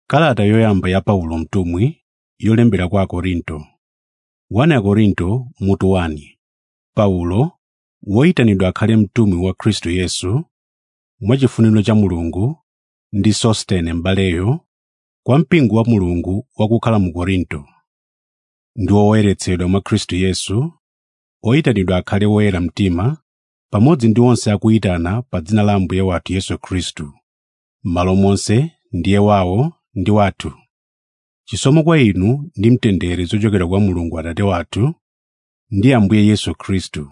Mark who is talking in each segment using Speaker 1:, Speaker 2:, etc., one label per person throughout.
Speaker 1: Kalata yoyamba ya Paulo mtumwi yolembera kwa Akorinto. 1 Akorinto mutu 1. Paulo, woyitanidwa akhale mtumwi wa Khristu Yesu, mwachifuniro cha Mulungu, ndi Sostene m'baleyo, kwa mpingo wa Mulungu wakukhala mu Korinto. Ndi oyeretsedwa mwa Khristu Yesu, oyitanidwa akhale woyera mtima, pamodzi ndi onse akuyitana pa dzina la Ambuye wathu Yesu Khristu. M'malo monse ndiye wawo ndi wathu. Chisomo kwa inu ndi mtendere zochokera kwa Mulungu Atate wathu ndi Ambuye Yesu Khristu.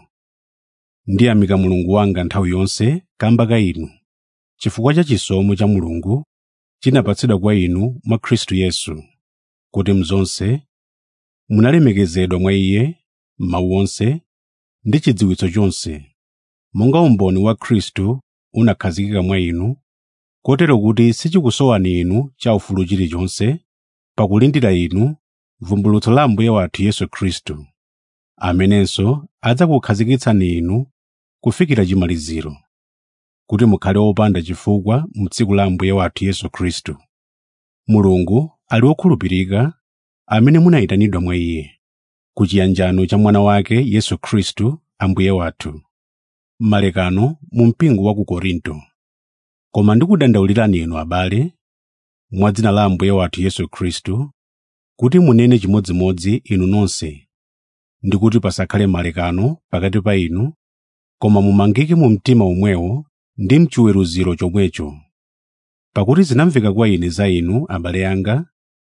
Speaker 1: Ndiyamika Mulungu wanga nthawi yonse kamba ka inu, chifukwa cha chisomo cha Mulungu chinapatsidwa kwa inu mwa Khristu Yesu, kuti mzonse munalemekezedwa mwa Iye m'mawu onse ndi chidziwitso chonse, monga umboni wa Khristu unakhazikika mwa inu, kotero kuti sichikusowani inu chaufulu chilichonse pakulindira inu vumbulutso la Ambuye wathu Yesu Khristu, amenenso adzakukhazikitsani inu kufikira chimaliziro, kuti mukhale opanda chifukwa m'tsiku la Ambuye wathu Yesu Khristu. Mulungu ali wokhulupirika, amene munayitanidwa mwa Iye, ku chiyanjano cha mwana wake Yesu Khristu Ambuye wathu. Malekano mu mpingo wa ku Korinto. Koma ndikudandaulirani inu abale, mwa dzina la Ambuye wathu Yesu Khristu, kuti munene chimodzimodzi inu nonse, ndi kuti pasakhale malekano pakati pa inu, koma mumangike mu mtima omwewo ndi mchiweruziro chomwecho. Pakuti zinamveka kwa ine za inu, abale anga,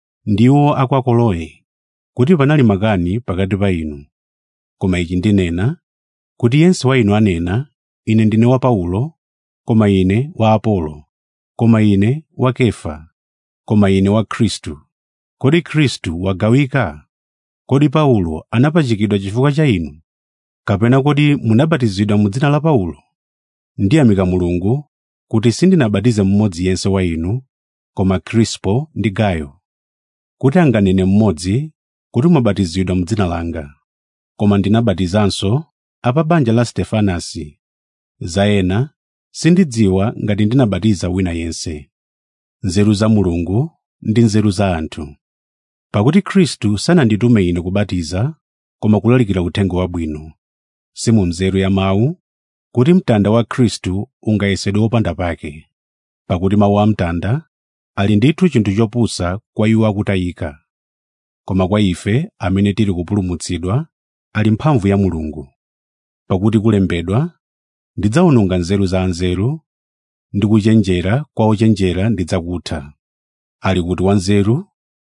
Speaker 1: ndiwo a kwa Koloe, kuti panali makani pakati pa inu. Koma ichi ndinena, kuti yense wa inu anena, ine ndine wa Paulo, koma ine wa Apolo, koma ine wa Kefa, koma ine wa Khristu. Kodi Khristu wagawika? Kodi Paulo anapachikidwa chifukwa cha inu? Kapena kodi munabatizidwa mu dzina la Paulo? Ndiyamika Mulungu kuti sindinabatize mmodzi yense wa inu, koma Krispo ndi Gayo, kuti anganene mmodzi kuti mwabatizidwa mu dzina langa. Koma ndinabatizanso a pa banja la Stefanasi. Za ena sindidziwa ngati ndinabatiza wina yense. Nzeru za Mulungu ndi nzeru za anthu. Pakuti Khristu sananditume ine kubatiza, koma kulalikira uthenga wabwino, si mu nzeru ya mawu, kuti mtanda wa Khristu ungayesedwe opanda pake. Pakuti mawu a mtanda ali ndithu chinthu chopusa kwa iwo akutayika, koma kwa ife amene tili kupulumutsidwa ali mphamvu ya Mulungu. Pakuti kulembedwa, ndidzawononga nzeru za anzeru, ndi kuchenjera kwa ochenjera ndidzakutha. Ali kuti wanzeru?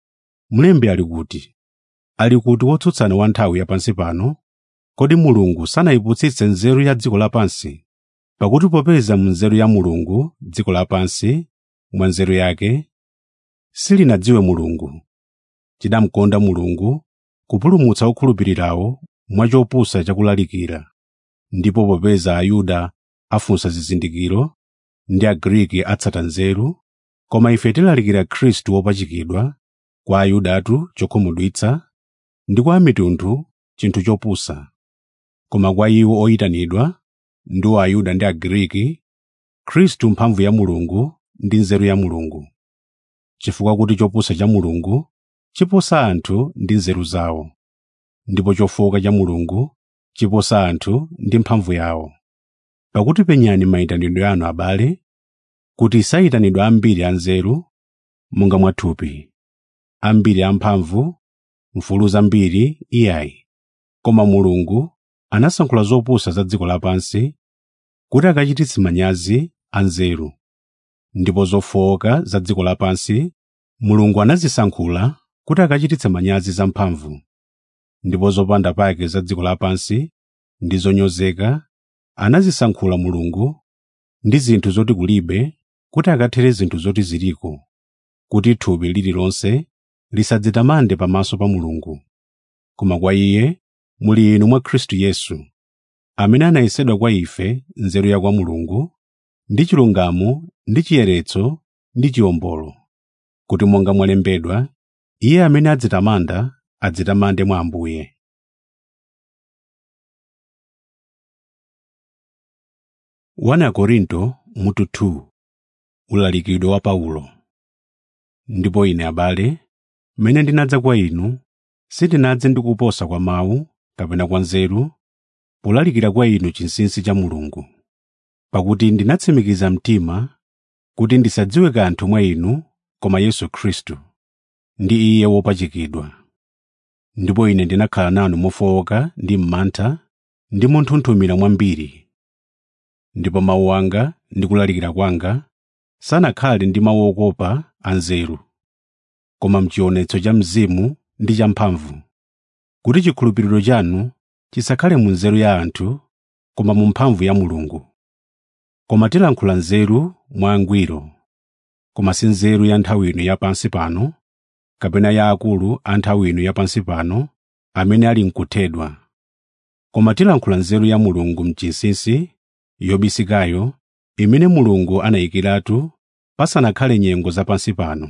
Speaker 1: Mlembi ali kuti? Ali kuti wotsutsana wa nthawi yapansi pano? Kodi Mulungu sanayiputsitse nzeru ya dziko lapansi? Pakuti popeza mu nzeru ya Mulungu dziko lapansi, mwa nzeru yake, silinadziwe Mulungu. Chidamkonda Mulungu kupulumutsa okhulupirirawo mwa chopusa chakulalikira. Ndipo popeza Ayuda afunsa zizindikiro ndi Agriki atsata nzeru, koma ife tilalikira Khristu wopachikidwa, kwa Ayudatu chokhumudwitsa, ndi kwa mitundu chinthu chopusa. Koma kwa iwo oyitanidwa, ndiwo Ayuda ndi Agriki, Khristu mphamvu ya Mulungu ndi nzeru ya Mulungu. Chifukwa kuti chopusa cha Mulungu chiposa anthu ndi nzeru zawo, ndipo chofowoka cha Mulungu chiposa anthu ndi mphamvu yawo. Pakuti penyani mayitanidwe anu abale, kuti sayitanidwa ambiri anzeru monga mwathupi, ambiri amphamvu, mfulu zambiri iyayi, koma Mulungu anasankhula zopusa za dziko lapansi kuti akachititse manyazi anzeru, ndipo zofowoka za dziko lapansi Mulungu anazisankhula kuti akachititse manyazi zamphamvu, ndipo zopanda pake za dziko lapansi ndi zonyozeka anazisankhula Mulungu, ndi zinthu zoti kulibe kuti akathere zinthu zoti ziliko, kuti thupi lililonse lisadzitamande pamaso pa Mulungu. Koma kwa Iye muli inu mwa Khristu Yesu, amene anayesedwa kwa ife nzeru ya kwa Mulungu, ndi chilungamo ndi chiyeretso ndi chiwombolo, kuti monga mwalembedwa, Iye amene adzitamanda adzitamande mwa Ambuye. 1 Korinto mutu 2. Ulalikidwe wa Paulo. Ndipo ine abale, mmene ndinadza kwa inu, sindinadze ndi kuposa kwa mawu kapena kwa nzeru, polalikira kwa inu chinsinsi cha Mulungu. Pakuti ndinatsimikiza mtima kuti ndisadziwe kanthu mwa inu koma Yesu Khristu, ndi Iye wopachikidwa. Ndipo ine ndinakhala nanu mofowoka ndi m'mantha ndi monthunthumira mwambiri. Ndipo mawu anga ndi kulalikira kwanga sanakhale ndi mawu okopa anzeru, koma m'chionetso cha Mzimu ndi cha mphamvu, kuti chikhulupiriro chanu chisakhale mu nzeru ya anthu, koma mu mphamvu ya Mulungu. Koma tilankhula nzeru mwangwiro, koma si nzeru ya nthawi ino yapansi pano, kapena ya akulu a nthawi ino yapansi pano amene ali mkuthedwa. Koma tilankhula nzeru ya Mulungu m'chinsinsi, yobisikayo, imene Mulungu anayikiratu pasanakhale nyengo zapansi pano.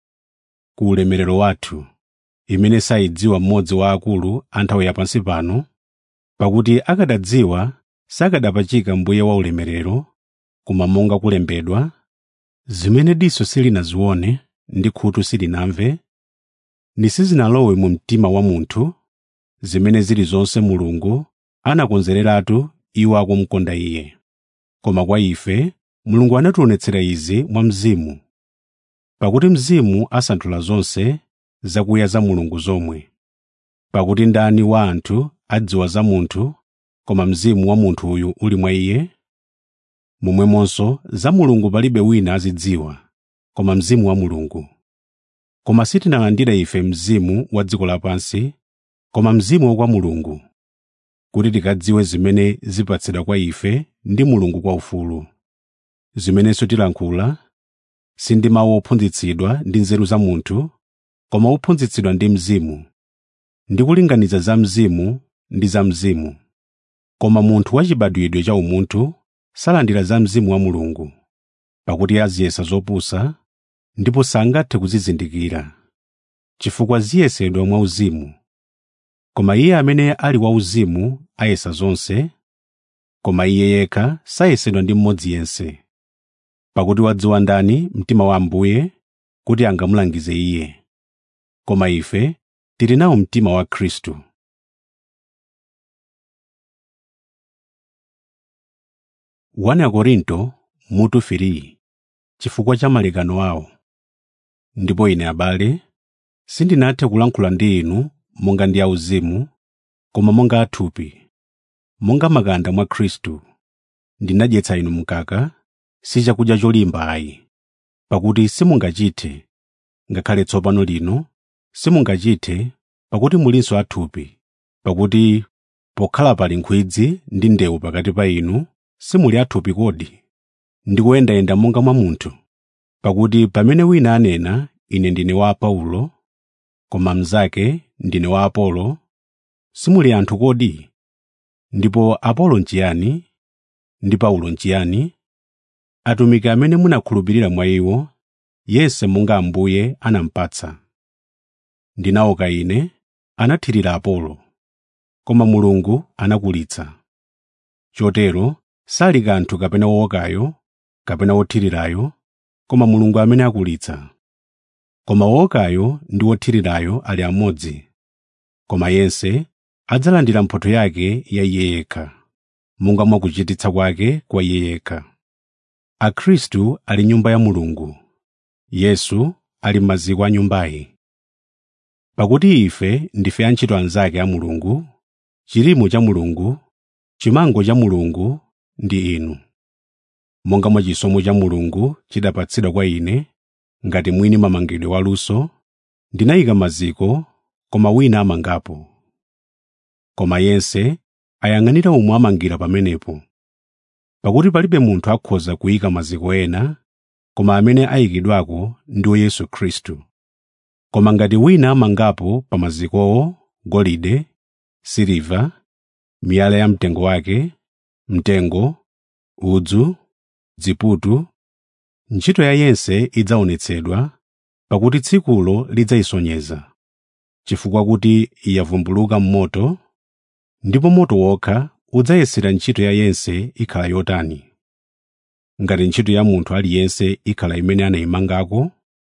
Speaker 1: Ku ulemerero wathu, imene sayidziwa mmodzi wa akulu a nthawi yapansi pano, pakuti akadadziwa sakadapachika Mbuye wa ulemerero, koma monga kulembedwa, zimene diso silinazione ndi khutu silinamve, ndi sizinalowe mu mtima wa munthu, zimene zili zonse Mulungu anakonzereratu iwo akumukonda Iye. Koma kwa ife Mulungu anationetsera izi mwa Mzimu, pakuti Mzimu asanthula zonse zakuya za Mulungu zomwe. Pakuti ndani wa anthu adziwa za munthu, koma mzimu wa munthu uyu uli mwa iye? Momwemonso za Mulungu palibe wina azidziwa, koma Mzimu wa Mulungu. Koma sitinalandira ife mzimu wa dziko lapansi, koma Mzimu wa kwa Mulungu, kuti tikadziwe zimene zipatsidwa kwa ife ndi Mulungu kwa ufulu. Zimenenso tilankhula, si ndi mawu ophunzitsidwa ndi nzeru za munthu, koma ophunzitsidwa ndi Mzimu, ndi kulinganiza za Mzimu ndi za Mzimu. Koma munthu wachibadwidwe cha umunthu salandira za Mzimu wa Mulungu, pakuti aziyesa zopusa, ndipo sangathe kuzizindikira, chifukwa ziyesedwa mwauzimu. Koma iye amene ali wauzimu ayesa zonse, koma iye yekha sayesedwa ndi mmodzi yense. Pakuti wadziwa ndani mtima wa Ambuye kuti angamulangize iye. Koma ife tili nawo mtima wa Khristu. Wana Korinto mutu 3. Chifukwa cha malekano awo. Ndipo ine abale, sindinathe kulankhula ndi inu monga ndi auzimu, koma monga athupi, monga makanda mwa Khristu. Ndinadyetsa inu mkaka, si chakudya cholimba ayi, pakuti simungachithe, ngakhale tsopano lino simungachithe, pakuti mulinso athupi. Pakuti pokhala pali nkhwidzi ndi ndewu pakati pa inu, simuli athupi kodi? Ndikuyendayenda monga mwa munthu. Pakuti pamene wina anena, ine ndine wa Paulo, koma mnzake ndine wa Apolo, simuli anthu kodi? Ndipo Apolo nchiyani? Ndi Paulo nchiyani? Atumiki amene munakhulupirira mwa iwo, yense monga Ambuye anampatsa. Ndinaoka ine, anathirira Apolo, koma Mulungu anakulitsa. Chotero sali kanthu kapena wookayo, kapena wothirirayo, koma Mulungu amene akulitsa. Koma wookayo ndi wothirirayo ali amodzi, koma yense adzalandira mphotho yake ya iye yekha, monga mwa kuchititsa kwake kwa iye yekha. Akhristu ali nyumba ya Mulungu, Yesu ali maziko a nyumbayi. Pakuti ife ndife antchito anzake a Mulungu, chilimo cha Mulungu, chimango cha Mulungu ndi inu. Monga mwa chisomo cha Mulungu chidapatsidwa kwa ine, ngati mwini mamangidwe waluso, ndinayika maziko, koma wina amangapo. Koma yense ayang'anira omwe amangira pamenepo. Pakuti palibe munthu akhoza kuyika maziko ena, koma amene ayikidwako ndiwo Yesu Khristu. Koma ngati wina amangapo pa mazikowo golide, siliva, miyala ya mtengo wake, mtengo, udzu, dziputu, ntchito ya yense idzaonetsedwa, pakuti tsikulo lidzayisonyeza, chifukwa kuti yavumbuluka m'moto, ndipo moto wokha udzayesera ntchito ya yense ikhala yotani. Ngati ntchito ya munthu aliyense ikhala imene anayimangako,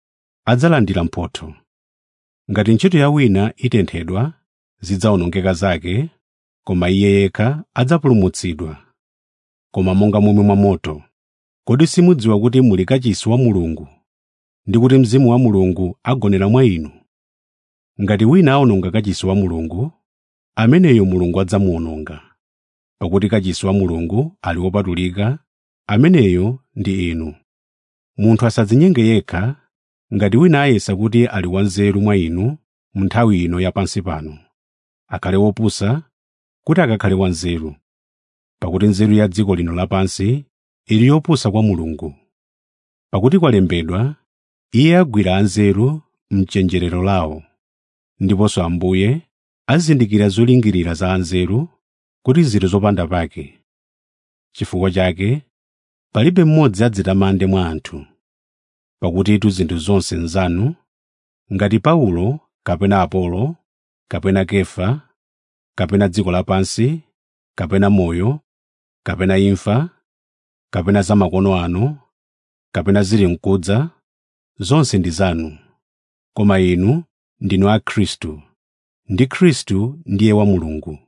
Speaker 1: adzalandira mphotho. Ngati ntchito ya wina itenthedwa, zidzawonongeka zake, koma iye yekha adzapulumutsidwa. Koma monga momwe mwa moto, kodi simudziwa kuti muli kachisi wa Mulungu, ndi kuti Mzimu wa Mulungu agonera mwa inu? Ngati wina awononga kachisi wa Mulungu, ameneyo Mulungu adzamuwononga. Pakuti kachisi wa Mulungu ali wopatulika, ameneyo ndi inu. Munthu asadzinyenge yekha. Ngati wina ayesa kuti ali wanzeru mwa inu mu nthawi ino yapansi pano, akhale wopusa kuti akakhale wanzeru. Pakuti nzeru ya dziko lino lapansi ili yopusa kwa Mulungu. Pakuti kwalembedwa, Iye agwira anzeru mchenjerero lawo, ndiponso Ambuye azindikira zolingirira za anzeru kuti zili zopanda pake. Chifukwa chake, palibe mmodzi adzitamande mwa anthu. Pakutitu zinthu zonse nzanu, ngati Paulo kapena Apolo kapena Kefa kapena dziko lapansi kapena moyo kapena imfa kapena za makono ano kapena zili mkudza, zonse ndi zanu. Koma inu ndinu a Khristu, ndi Khristu ndiye wa Mulungu.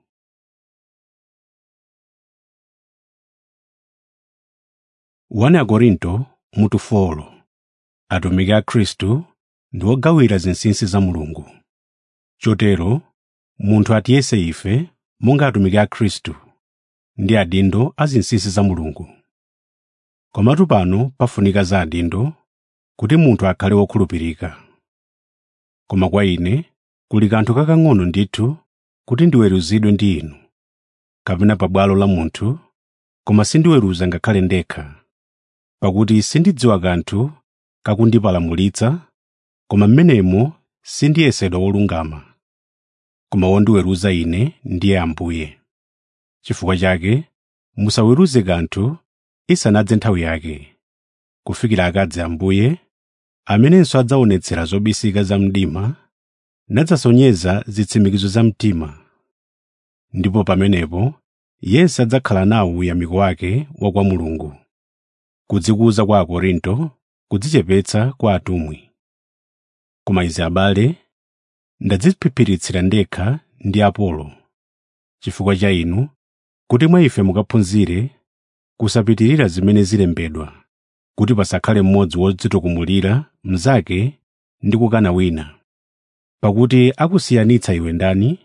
Speaker 1: 1 Korinto mutu 4. Atumiki a Khristu ndi ogawira zinsinsi za Mulungu. Chotero, munthu atiyese ife monga atumiki a Khristu ndi adindo a zinsinsi za Mulungu. Komatu pano pafunika za adindo kuti munthu akhale wokhulupirika. Koma kwa ine kuli kanthu kakang'ono ndithu kuti ndiweruzidwe ndi inu, kapena pabwalo la munthu, koma sindiweruza ngakhale ndekha. Pakuti sindidziwa kanthu kakundipalamulitsa, koma mmenemo sindiyesedwa wolungama. Koma wondiweruza ine ndiye Ambuye. Chifukwa chake musaweruze kanthu isanadze nthawi yake, kufikira akadze Ambuye, amenenso adzaonetsera zobisika za mdima nadzasonyeza zitsimikizo za mtima. Ndipo pamenepo yense adzakhala nawo uyamiko wake wa kwa Mulungu. Kudzikuza kwa Akorinto, kudzichepetsa kwa atumwi. Koma izi abale, ndadziphiphiritsa ndekha ndi Apolo, chifukwa cha inu, kuti mwa ife mukaphunzire kusapitirira zimene zilembedwa, kuti pasakhale mmodzi wodzitukumulira mnzake ndi kukana wina. Pakuti akusiyanitsa iwe ndani?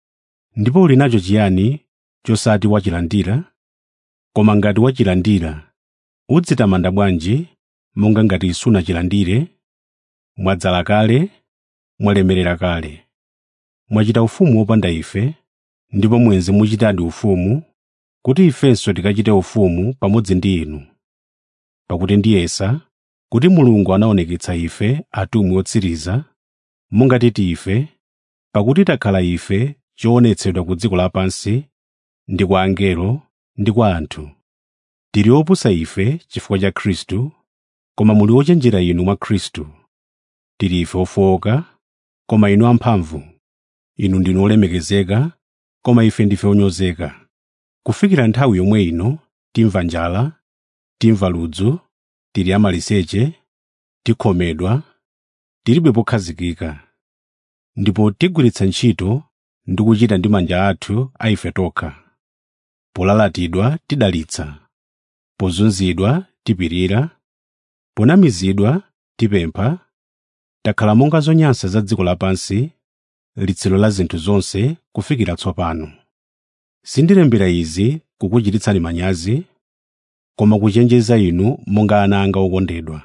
Speaker 1: Ndipo uli nacho chiyani chosati wachilandira? Koma ngati wachilandira, udzitamanda bwanji monga ngati sunachilandire? Mwadzala kale, mwalemerera kale. Mwachita ufumu wopanda ife, ndipo mwenzi muchitadi ufumu, kuti ifenso tikachite ufumu pamodzi ndi inu. Pakuti ndiyesa kuti Mulungu anaoneketsa ife atumwi otsiriza, monga titi ife, pakuti takhala ife choonetsedwa ku dziko lapansi, ndi kwa angelo ndi kwa anthu. Tili opusa ife chifukwa cha Khristu, koma muli ochenjera inu mwa Khristu. Tili ife ofowoka, koma inu amphamvu. Inu ndinu olemekezeka, koma ife ndife onyozeka. Kufikira nthawi yomwe ino timva njala, timva ludzu, tili amaliseche, tikhomedwa, tilibe pokhazikika. Ndipo tigwiritsa ntchito ndi kuchita ndi manja athu a ife tokha. Polalatidwa tidalitsa, pozunzidwa tipirira, ponamizidwa tipempha. Takhala monga zonyansa za dziko lapansi, litsiro la zinthu zonse kufikira tsopano. Sindilembera izi kukuchititsani manyazi, koma kuchenjeza inu monga ana anga okondedwa.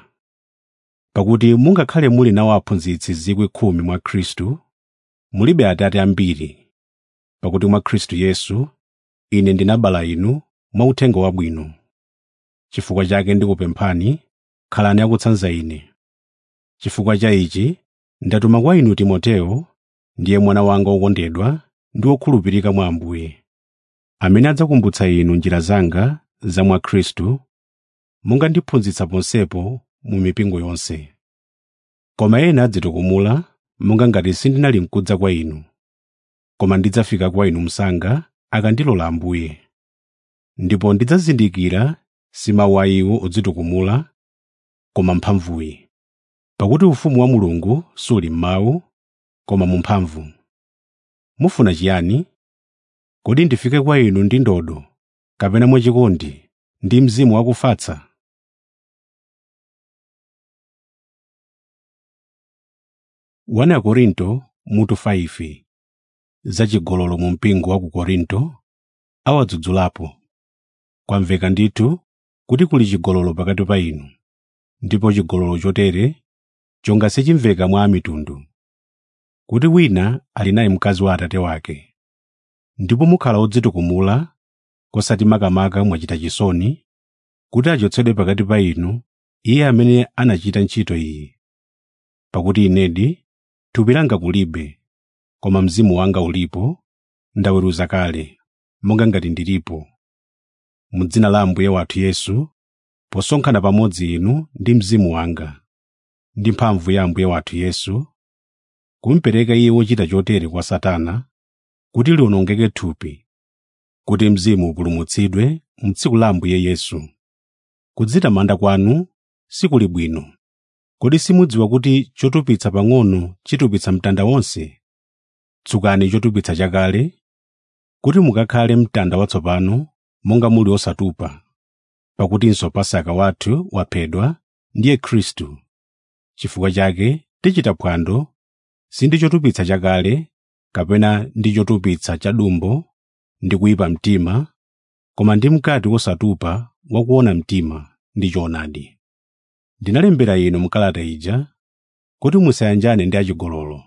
Speaker 1: Pakuti mungakhale muli nawo aphunzitsi 10,000 mwa Khristu, mulibe atate ambiri. Pakuti mwa Khristu Yesu ine ndinabala inu mwa uthenga wabwino. Chifukwa chake ndikupemphani, khalani akutsanza ine. Chifukwa cha ichi ndatuma kwa inu Timoteyo, ndiye mwana wanga wokondedwa ndi wokhulupirika mwa Ambuye, amene adzakumbutsa inu njira zanga za mwa Khristu, monga ndiphunzitsa ponsepo mu mipingo yonse. Koma ena adzitukumula monga ngati sindinali mkudza kwa inu. Koma ndidzafika kwa inu msanga akandilola Ambuye. Ndipo ndidzazindikira si mawu a iwo odzitukumula, koma mphamvuyi. Pakuti ufumu wa Mulungu suli m'mawu, koma mu mphamvu. Mufuna chiyani? Kodi ndifike kwa inu ndi ndodo, kapena mwachikondi ndi mzimu wakufatsa? Wana Korinto mutu 5. Zachigololo mu mpingo wa ku Korinto awadzudzulapo. Kwamveka ndithu kuti kuli chigololo pakati pa inu, ndipo chigololo chotere chonga sichimveka mwa amitundu, kuti wina ali naye mkazi wa atate wake. Ndipo mukhala odzitukumula, kosati makamaka mwachita chisoni, kuti achotsedwe pakati pa inu iye amene anachita ntchito iyi. Pakuti inedi thupi langa kulibe, koma mzimu wanga ulipo, ndaweruza kale, monga ngati ndilipo. M'dzina la Ambuye wathu Yesu, posonkhana pamodzi inu ndi mzimu wanga, ndi mphamvu ya Ambuye wathu Yesu, kumpereka iye wochita chotere kwa Satana, kuti liwonongeke thupi, kuti mzimu upulumutsidwe m'tsiku la Ambuye Yesu. Kudzitamanda kwanu sikuli bwino. Kodi simudziwa kuti chotupitsa pang'ono chitupitsa mtanda wonse? Tsukani chotupitsa chakale, kuti mukakhale mtanda watsopano monga muli osatupa. Pakutinso Pasaka wathu waphedwa, ndiye Khristu. Chifukwa chake tichita phwando, sindi chotupitsa chakale, kapena ndi chotupitsa chadumbo ndi kuyipa mtima, koma ndi mkati wosatupa wakuona mtima ndi choonadi. Ndinalembera inu mkalata ija kuti musayanjane ndi achigololo.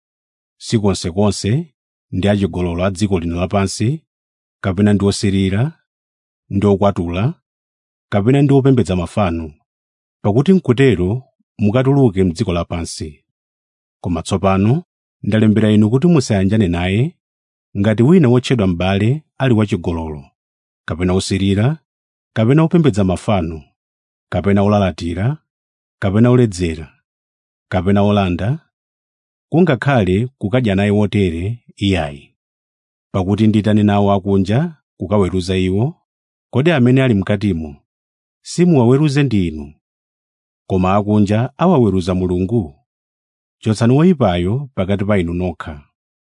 Speaker 1: Si konsekonse ndi achigololo a dziko lino lapansi, kapena ndi osirira, ndi okwatula, kapena ndi opembedza mafano, pakuti mkutero mukatuluke m'dziko lapansi. Koma tsopano ndalembera inu kuti musayanjane naye, ngati wina wotchedwa m'bale ali wachigololo, kapena osirira, kapena opembedza mafano, kapena olalatira, kapena oledzera, kapena olanda, kungakhale kukadya naye wotere iyayi. Pakuti nditani nawo akunja kukaweruza iwo, kodi amene ali mkatimo simuwaweruze ndi inu? Koma akunja awaweruza Mulungu. Chotsani woyipayo pakati pa inu nokha.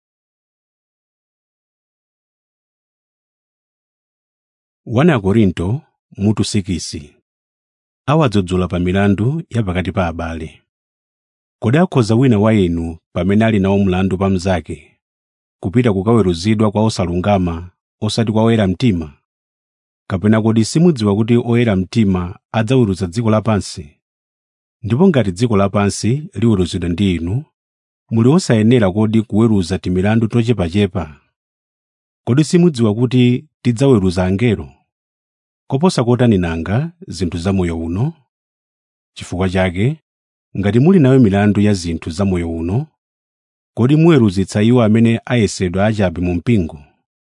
Speaker 1: Wana Korinto mutu 6. Awadzudzula pa milandu ya pakati pa abale. Kodi akhoza wina wa inu pamene ali nawo mlandu pa mnzake kupita kukaweruzidwa kwa osalungama osati kwa oyera mtima? Kapena kodi simudziwa kuti oyera mtima adzaweruza dziko lapansi? Ndipo ngati dziko lapansi liweruzidwa ndi inu, muli osayenera kodi kuweruza timilandu tochepachepa? Kodi simudziwa kuti tidzaweruza angelo? Koposa kotani nanga zinthu zamoyo uno? Chifukwa chake, ngati muli nayo milandu ya zinthu zamoyo uno, kodi muweruzitsa iwo amene ayesedwa achabe mu mpingo?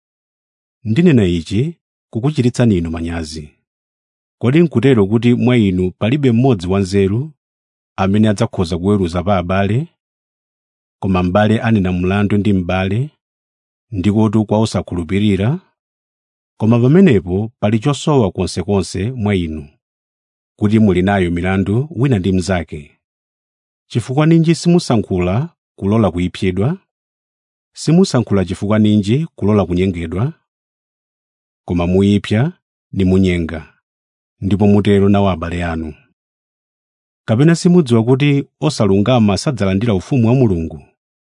Speaker 1: Ndinena ichi kukuchititsani inu manyazi. Kodi nkutero kuti mwa inu palibe mmodzi wanzeru amene adzakhoza kuweruza pa abale? Koma m'bale anena mlandu ndi m'bale, ndikotu kwa osakhulupirira. Koma pamenepo pali chosowa konsekonse mwa inu, kuti muli nayo milandu wina ndi mnzake. Chifukwa ninji simusankhula kulola kuyipsidwa? Simusankhula chifukwa ninji kulola kunyengedwa? Koma muyipsa ndi munyenga, ndipo mutero nawo abale anu. Kapena simudziwa kuti osalungama sadzalandira ufumu wa Mulungu?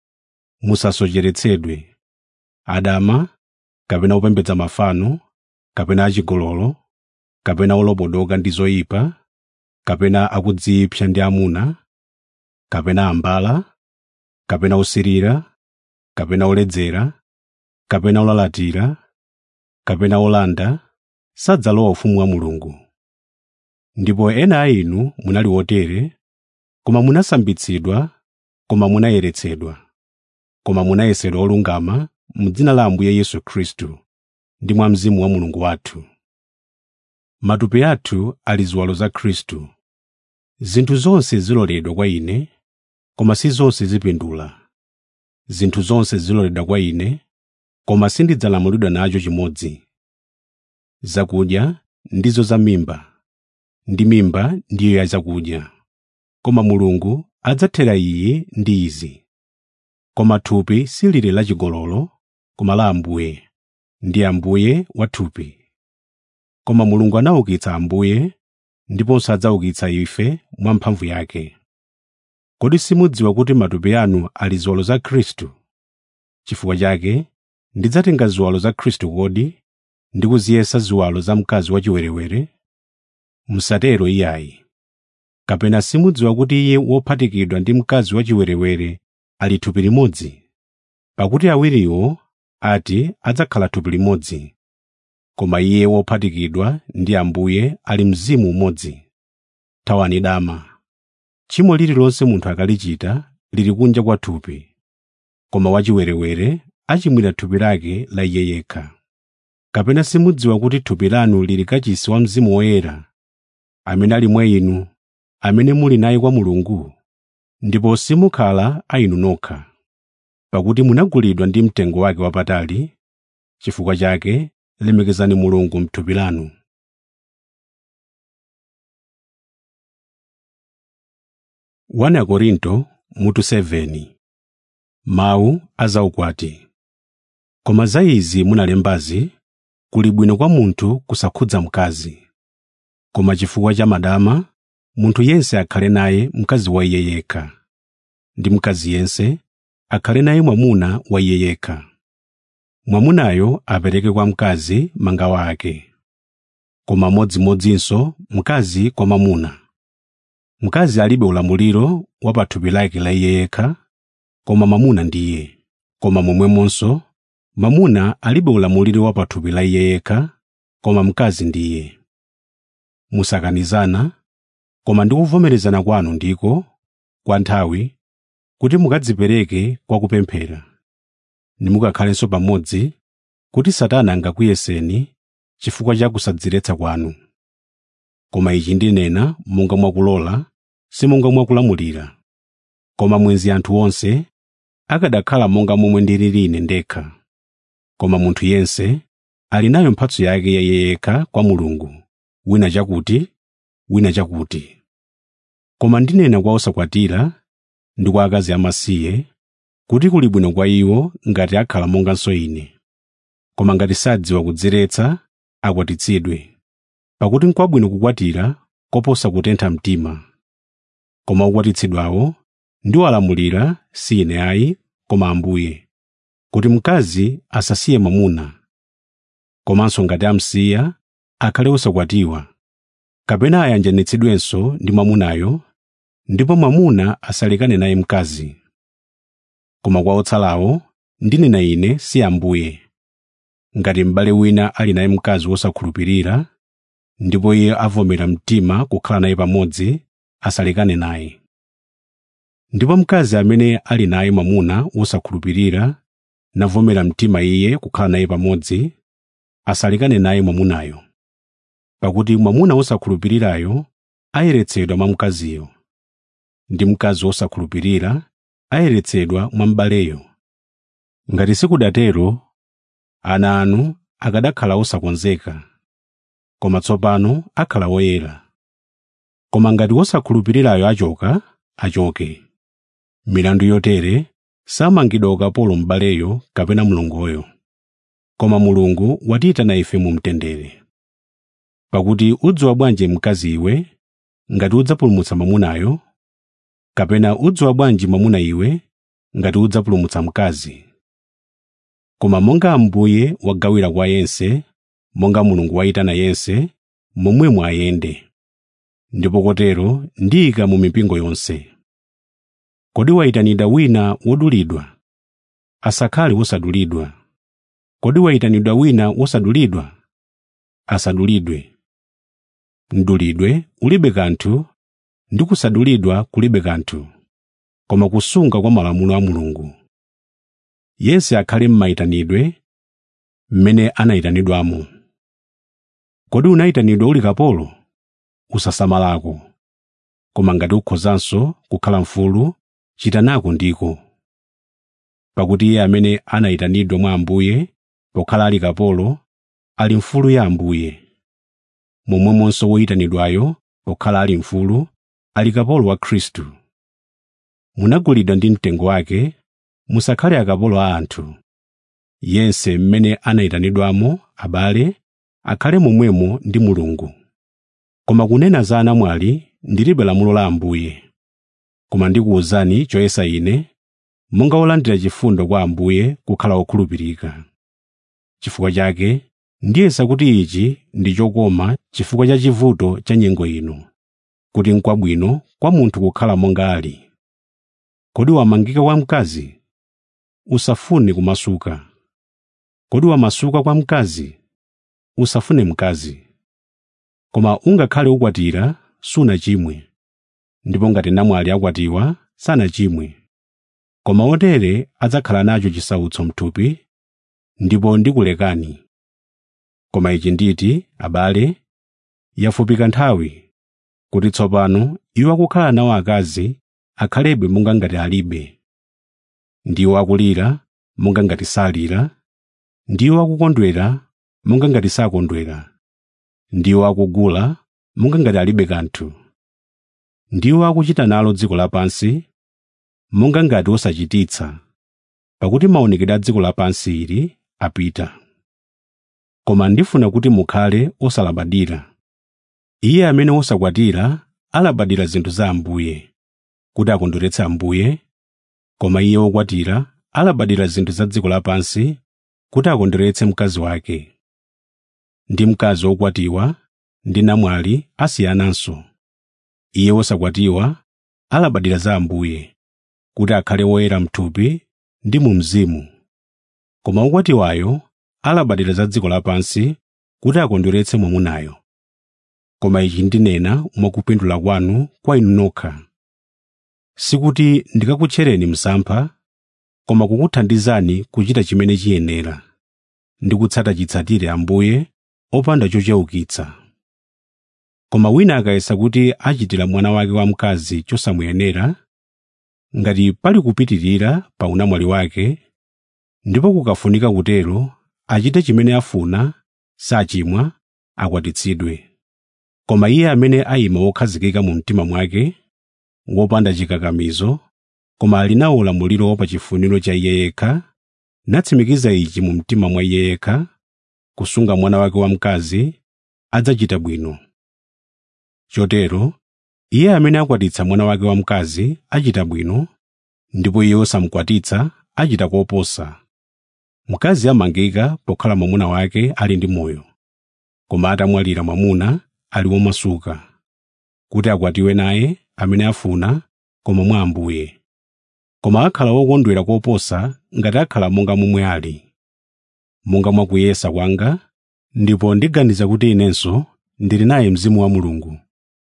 Speaker 1: Musasocheretsedwe. Adama, kapena opembedza mafano, kapena achigololo, kapena olobodoka ndi zoyipa, kapena akudziyipsa ndi amuna, kapena ambala, kapena osirira, kapena oledzera, kapena olalatira, kapena olanda, sadzalowa ufumu wa Mulungu. Ndipo ena a inu munali otere, koma munasambitsidwa, koma munayeretsedwa, koma munayesedwa olungama m'dzina la Ambuye Yesu Khristu ndi mwa Mzimu wa Mulungu wathu. Matupi athu ali ziwalo za Khristu. Zinthu zonse ziloledwa kwa ine, koma si zonse zipindula. Zinthu zonse ziloledwa kwa ine, koma sindidzalamulidwa nacho chimodzi. Zakudya ndizo za mimba, ndi mimba ndiyo ya zakudya. Koma Mulungu adzathera iye ndi izi: koma thupi silili lachigololo, koma la Ambuye, ndi Ambuye wa thupi. Koma Mulungu anaukitsa Ambuye, ndiponso adzaukitsa ife mwa mphamvu yake. Kodi simudziwa kuti matupi anu ali ziwalo za Khristu? Chifukwa chake ndidzatenga ziwalo za Khristu kodi ndi kuziyesa ziwalo za mkazi wachiwerewere? Musatero iyayi. Kapena simudziwa kuti iye wophatikidwa ndi mkazi wachiwerewere ali thupi limodzi? Pakuti awiriwo ati adzakhala thupi limodzi. Koma iye wophatikidwa ndi Ambuye ali mzimu umodzi. Thawani dama. Tchimo lililonse munthu akalichita lili kunja kwa thupi, koma wachiwerewere achimwira thupi lake la iye yekha. Kapena simudziwa kuti thupi lanu lili kachisi wa Mzimu Woyera, amene ali mwa inu, amene muli naye kwa Mulungu, ndipo simukhala a inu nokha, pakuti munagulidwa ndi mtengo wake wapatali. Chifukwa chake lemekezani Mulungu m'thupi lanu. Korinto mutu 7. Mawu a zaukwati. Koma za izi munalembazi, kuli bwino kwa munthu kusakhudza mkazi. Koma chifukwa cha madama, munthu yense akhale naye mkazi wa iye yekha, ndi mkazi yense akhale naye mwamuna wa iye yekha. Mwamunayo apereke kwa mkazi mangawa ake, koma modzimodzinso mkazi kwa mwamuna. Mkazi alibe ulamuliro wa pathupi lake la iye yekha, koma mwamuna ndiye. Koma momwemonso mwamuna alibe ulamuliro wa pathupi la iye yekha, koma mkazi ndiye. Musakanizana, koma ndi kuvomerezana kwanu ndiko kwa nthawi, kuti mukadzipereke kwa kupemphera, nimukakhalenso pamodzi, kuti Satana angakuyeseni chifukwa cha kusadziretsa kwanu. Koma ichi ndinena monga mwakulola, si monga mwakulamulira. Koma mwenzi anthu onse akadakhala monga momwe ndilili ine ndekha. Koma munthu yense ali nayo mphatso yake ya iye yekha kwa Mulungu, wina chakuti, wina chakuti. Koma ndinena kwa osakwatira ndi kwa akazi amasiye, kuti kuli bwino kwa iwo ngati akhala monganso ine. Koma ngati sadziwa kudziretsa, akwatitsidwe, pakuti n'kwabwino kukwatira koposa kutentha mtima. Koma okwatitsidwawo ndiwo alamulira, si ine ayi, koma Ambuye, kuti mkazi asasiye mwamuna. Komanso ngati amsiya, akhale osakwatiwa, kapena ayanjanitsidwenso ndi mwamunayo, ndipo mwamuna asalekane naye mkazi. Koma kwa otsalawo ndinena ine, si Ambuye. Ngati m'bale wina ali naye mkazi wosakhulupirira, ndipo iye avomera mtima kukhala naye pamodzi, asalekane naye. Ndipo mkazi amene ali naye mwamuna wosakhulupirira, navomera mtima iye kukhala naye pamodzi, asalekane naye mwamunayo. Pakuti mwamuna wosakhulupirirayo ayeretsedwa mwa mkaziyo, ndi mkazi wosakhulupirira ayeretsedwa mwa m'baleyo. Ngati sikudatero, ana anu akadakhala osakonzeka, koma tsopano akhala woyera. Koma ngati wosakhulupirirayo achoka, achoke. Milandu yotere samangidwa ukapolo m'baleyo kapena mlongoyo. Koma Mulungu watiyitana ife mu mtendere. Pakuti udziwa bwanji mkazi iwe, ngati udzapulumutsa mwamunayo? Kapena udziwa bwanji mwamuna iwe, ngati udzapulumutsa mkazi? Koma monga Ambuye wagawira kwa yense, monga Mulungu wayitana yense, momwemo ayende. Ndipo kotero ndiyika mu mipingo yonse. Kodi wayitanidwa wina wodulidwa? Asakhale wosadulidwa. Kodi wayitanidwa wina wosadulidwa? Asadulidwe. Mdulidwe ulibe kanthu, ndi kusadulidwa kulibe kanthu, koma kusunga kwa malamulo a Mulungu. Yense akhale m'mayitanidwe mmene anayitanidwamo. Kodi unayitanidwa uli kapolo? Usasamalako. Koma ngati ukhozanso kukhala mfulu, chita nako ndiko. Pakuti iye amene anayitanidwa mwa Ambuye pokhala ali kapolo, ali mfulu ya Ambuye. Momwemonso woyitanidwayo pokhala ali mfulu, ali kapolo wa Khristu. munagulidwa ndi mtengo wake, musakhale akapolo a anthu. Yense mmene anayitanidwamo, abale, akhale momwemo ndi Mulungu. Koma kunena za anamwali ndilibe lamulo la Ambuye. Koma ndikuwuzani choyesa ine, monga wolandira chifundo kwa Ambuye kukhala okhulupirika. Chifukwa chake ndiyesa kuti ichi ndi chokoma chifukwa cha chivuto cha nyengo ino, kuti n'kwabwino kwa munthu kukhala monga ali. Kodi wamangika kwa mkazi? Usafune kumasuka. Kodi wamasuka kwa mkazi? Usafune mkazi. Koma ungakhale ukwatira sunachimwe, ndipo ngati namwali akwatiwa sanachimwe. Koma otere adzakhala nacho chisautso m'thupi, ndipo ndikulekani. Koma ichi nditi, abale, yafupika nthawi, kuti tsopano iwo akukhala nawo akazi akhalebe monga ngati alibe. Ndiwo akulira monga ngati salira, ndiwo akukondwera monga ngati sakondwera, ndiwo akugula monga ngati alibe kanthu. Ndiwo akuchita nalo dziko lapansi monga ngati osachititsa, pakuti maonekedwe a dziko lapansi ili apita. Koma ndifuna kuti mukhale osalabadira. Iye amene osakwatira alabadira zinthu za Ambuye, kuti akondweretse Ambuye, koma iye wokwatira alabadira zinthu za dziko lapansi, kuti akondweretse mkazi wake. Ndi mkazi wokwatiwa ndi namwali asiyananso. Iye wosakwatiwa alabadira za Ambuye, kuti akhale woyera m'thupi ndi mu mzimu. Koma wokwatiwayo alabadira za dziko lapansi, kuti akondweretse mwamunayo. Koma ichi ndinena mwakupindula kwanu kwa inu nokha. Sikuti ndikakutchereni msampha, koma kukuthandizani kuchita chimene chiyenera, ndi kutsata chitsatire Ambuye opanda chocheukitsa. Koma wina akayesa kuti achitira mwana wake wamkazi chosamuyenera, ngati pali kupitirira pa unamwali wake, ndipo kukafunika kutero achite chimene afuna, sachimwa, akwatitsidwe. Koma iye amene ayima wokhazikika mu mtima mwake, wopanda chikakamizo, koma ali nawo ulamuliro pa chifuniro cha iye yekha, natsimikiza ichi mu mtima mwa iye yekha, kusunga mwana wake wamkazi, adzachita bwino. Chotero, iye amene akwatitsa mwana wake wamkazi achita bwino, ndipo iye osamukwatitsa achita koposa. Mkazi amangika pokhala mwamuna wake ali ndi moyo, koma atamwalira mwamuna ali womasuka, kuti akwatiwe naye amene afuna, koma mwa Ambuye. Koma akhala wokondwera koposa ngati akhala monga momwe ali. Monga mwa kuyesa kwanga, ndipo ndiganiza kuti inenso ndili naye Mzimu wa Mulungu.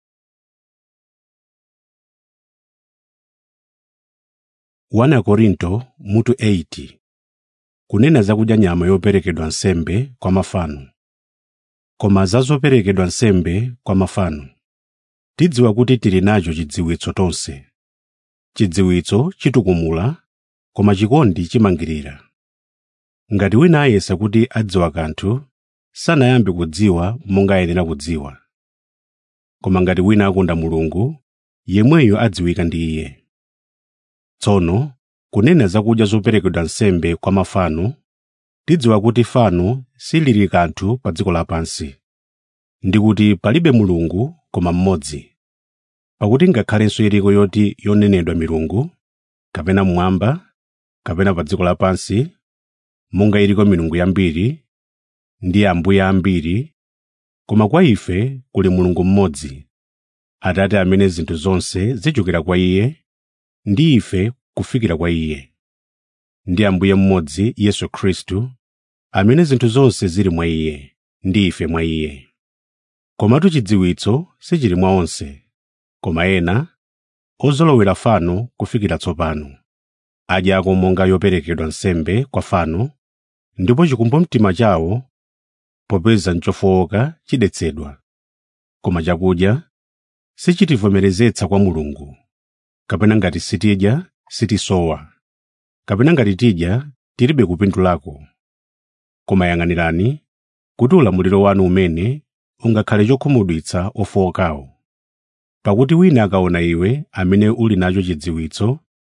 Speaker 1: Korinto mutu 8. Kunena za kudya nyama yoperekedwa nsembe kwa mafano. Koma za zoperekedwa nsembe kwa mafano, tidziwa kuti tili nacho chidziwitso tonse. Chidziwitso chitukumula, koma chikondi chimangirira. Ngati wina ayesa kuti adziwa kanthu, sanayambe kudziwa monga ayenera kudziwa. Koma ngati wina akonda Mulungu, yemweyo adziwika ndi Iye. Tsono, kunena za kudya zoperekedwa nsembe kwa mafano, tidziwa kuti fano silili kanthu pa dziko lapansi, ndi kuti palibe Mulungu koma mmodzi. Pakuti ngakhalenso iliko yoti yonenedwa milungu, kapena mmwamba, kapena pa dziko lapansi, monga iliko milungu yambiri ndi ambuye ambiri, koma kwa ife kuli Mulungu mmodzi, Atate amene zinthu zonse zichokera kwa Iye, ndi ife kufikira kwa Iye. Ndi Ambuye mmodzi Yesu Khristu, amene zinthu zonse zili mwa Iye, ndi ife mwa Iye. Komatu chidziwitso sichili mwa onse, koma ena ozolowera fano kufikira tsopano adyako monga yoperekedwa nsembe kwa fano, ndipo chikumbumtima chawo, popeza nchofowoka, chidetsedwa. Koma chakudya sichitivomerezetsa kwa Mulungu. Kapena ngati sitidya, sitisowa. Kapena ngati tidya, tilibe kupindulako. Koma yang'anirani kuti ulamuliro wanu umene ungakhale chokhumudwitsa ofowokawo. Pakuti wina akaona iwe amene uli nacho chidziwitso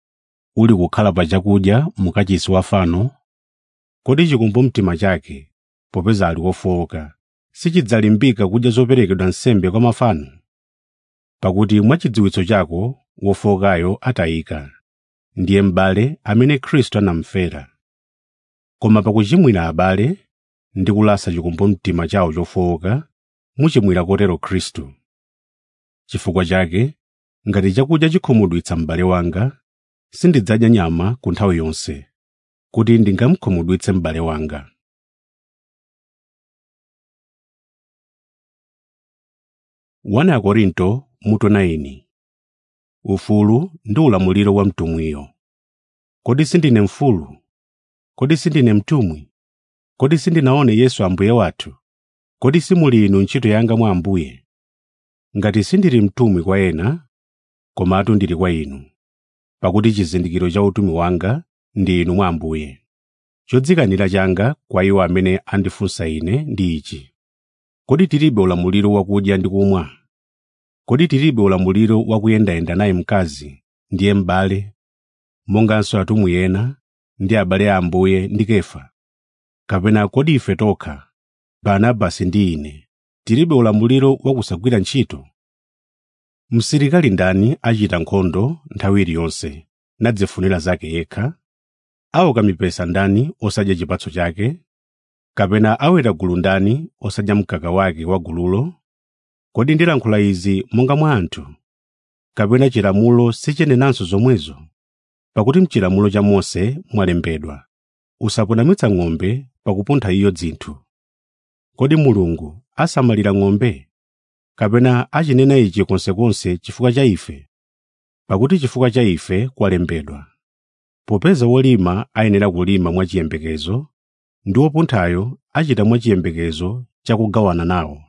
Speaker 1: uli kukhala pa chakudya mukachisi wa fano, kodi chikumbumtima chake, popeza ali wofowoka, sichidzalimbika kudya zoperekedwa nsembe kwa mafano? Pakuti mwa chidziwitso chako wofowokayo atayika, ndiye m'bale amene Khristu anamufera. Koma pakuchimwira abale ndi kulasa chikumbumtima chawo chofowoka, muchimwira kotero Khristu. Chifukwa chake, ngati chakudya chikhumudwitsa m'bale wanga, sindidzadya nyama ku nthawi yonse, kuti ndingamkhumudwitse m'bale wanga. Wana Korinto mutu 9. Ufulu ndi ulamuliro wa mtumwiyo. Kodi sindine mfulu? Kodi sindine mtumwi? Kodi sindinaone Yesu Ambuye wathu? Kodi simuli inu ntchito yanga mwa Ambuye? Ngati sindili mtumwi kwa ena, komatu ndili kwa inu, pakuti chizindikiro cha utumwi wanga ndi inu mwa Ambuye. Chodzikanira changa kwa iwo amene andifunsa ine ndi ichi: kodi tilibe ulamuliro wakudya ndi kumwa? Kodi tilibe ulamuliro wakuyendayenda naye mkazi, ndiye m'bale, monganso atumwi ena ndi abale a Ambuye ndi Kefa? Kapena kodi ife tokha, Barnabasi ndi ine, tilibe ulamuliro wakusagwira ntchito? Msilikali ndani achita nkhondo nthawi iliyonse nadzifunira zake yekha? Aoka mipesa ndani osadya chipatso chake? Kapena aweta gulu ndani osadya mkaka wake wa gululo? Kodi ndilankhula izi monga mwa anthu? Kapena chilamulo sichenenanso zomwezo? Pakuti m'chilamulo cha Mose mwalembedwa, usapunamwitsa ng'ombe pakupuntha iyo dzinthu. Kodi Mulungu asamalira ng'ombe? Kapena achinena ichi konsekonse chifukwa cha ife? Pakuti chifukwa cha ife kwalembedwa, popeza wolima ayenera kulima mwachiyembekezo, ndi wopunthayo achita mwachiyembekezo chakugawana nawo.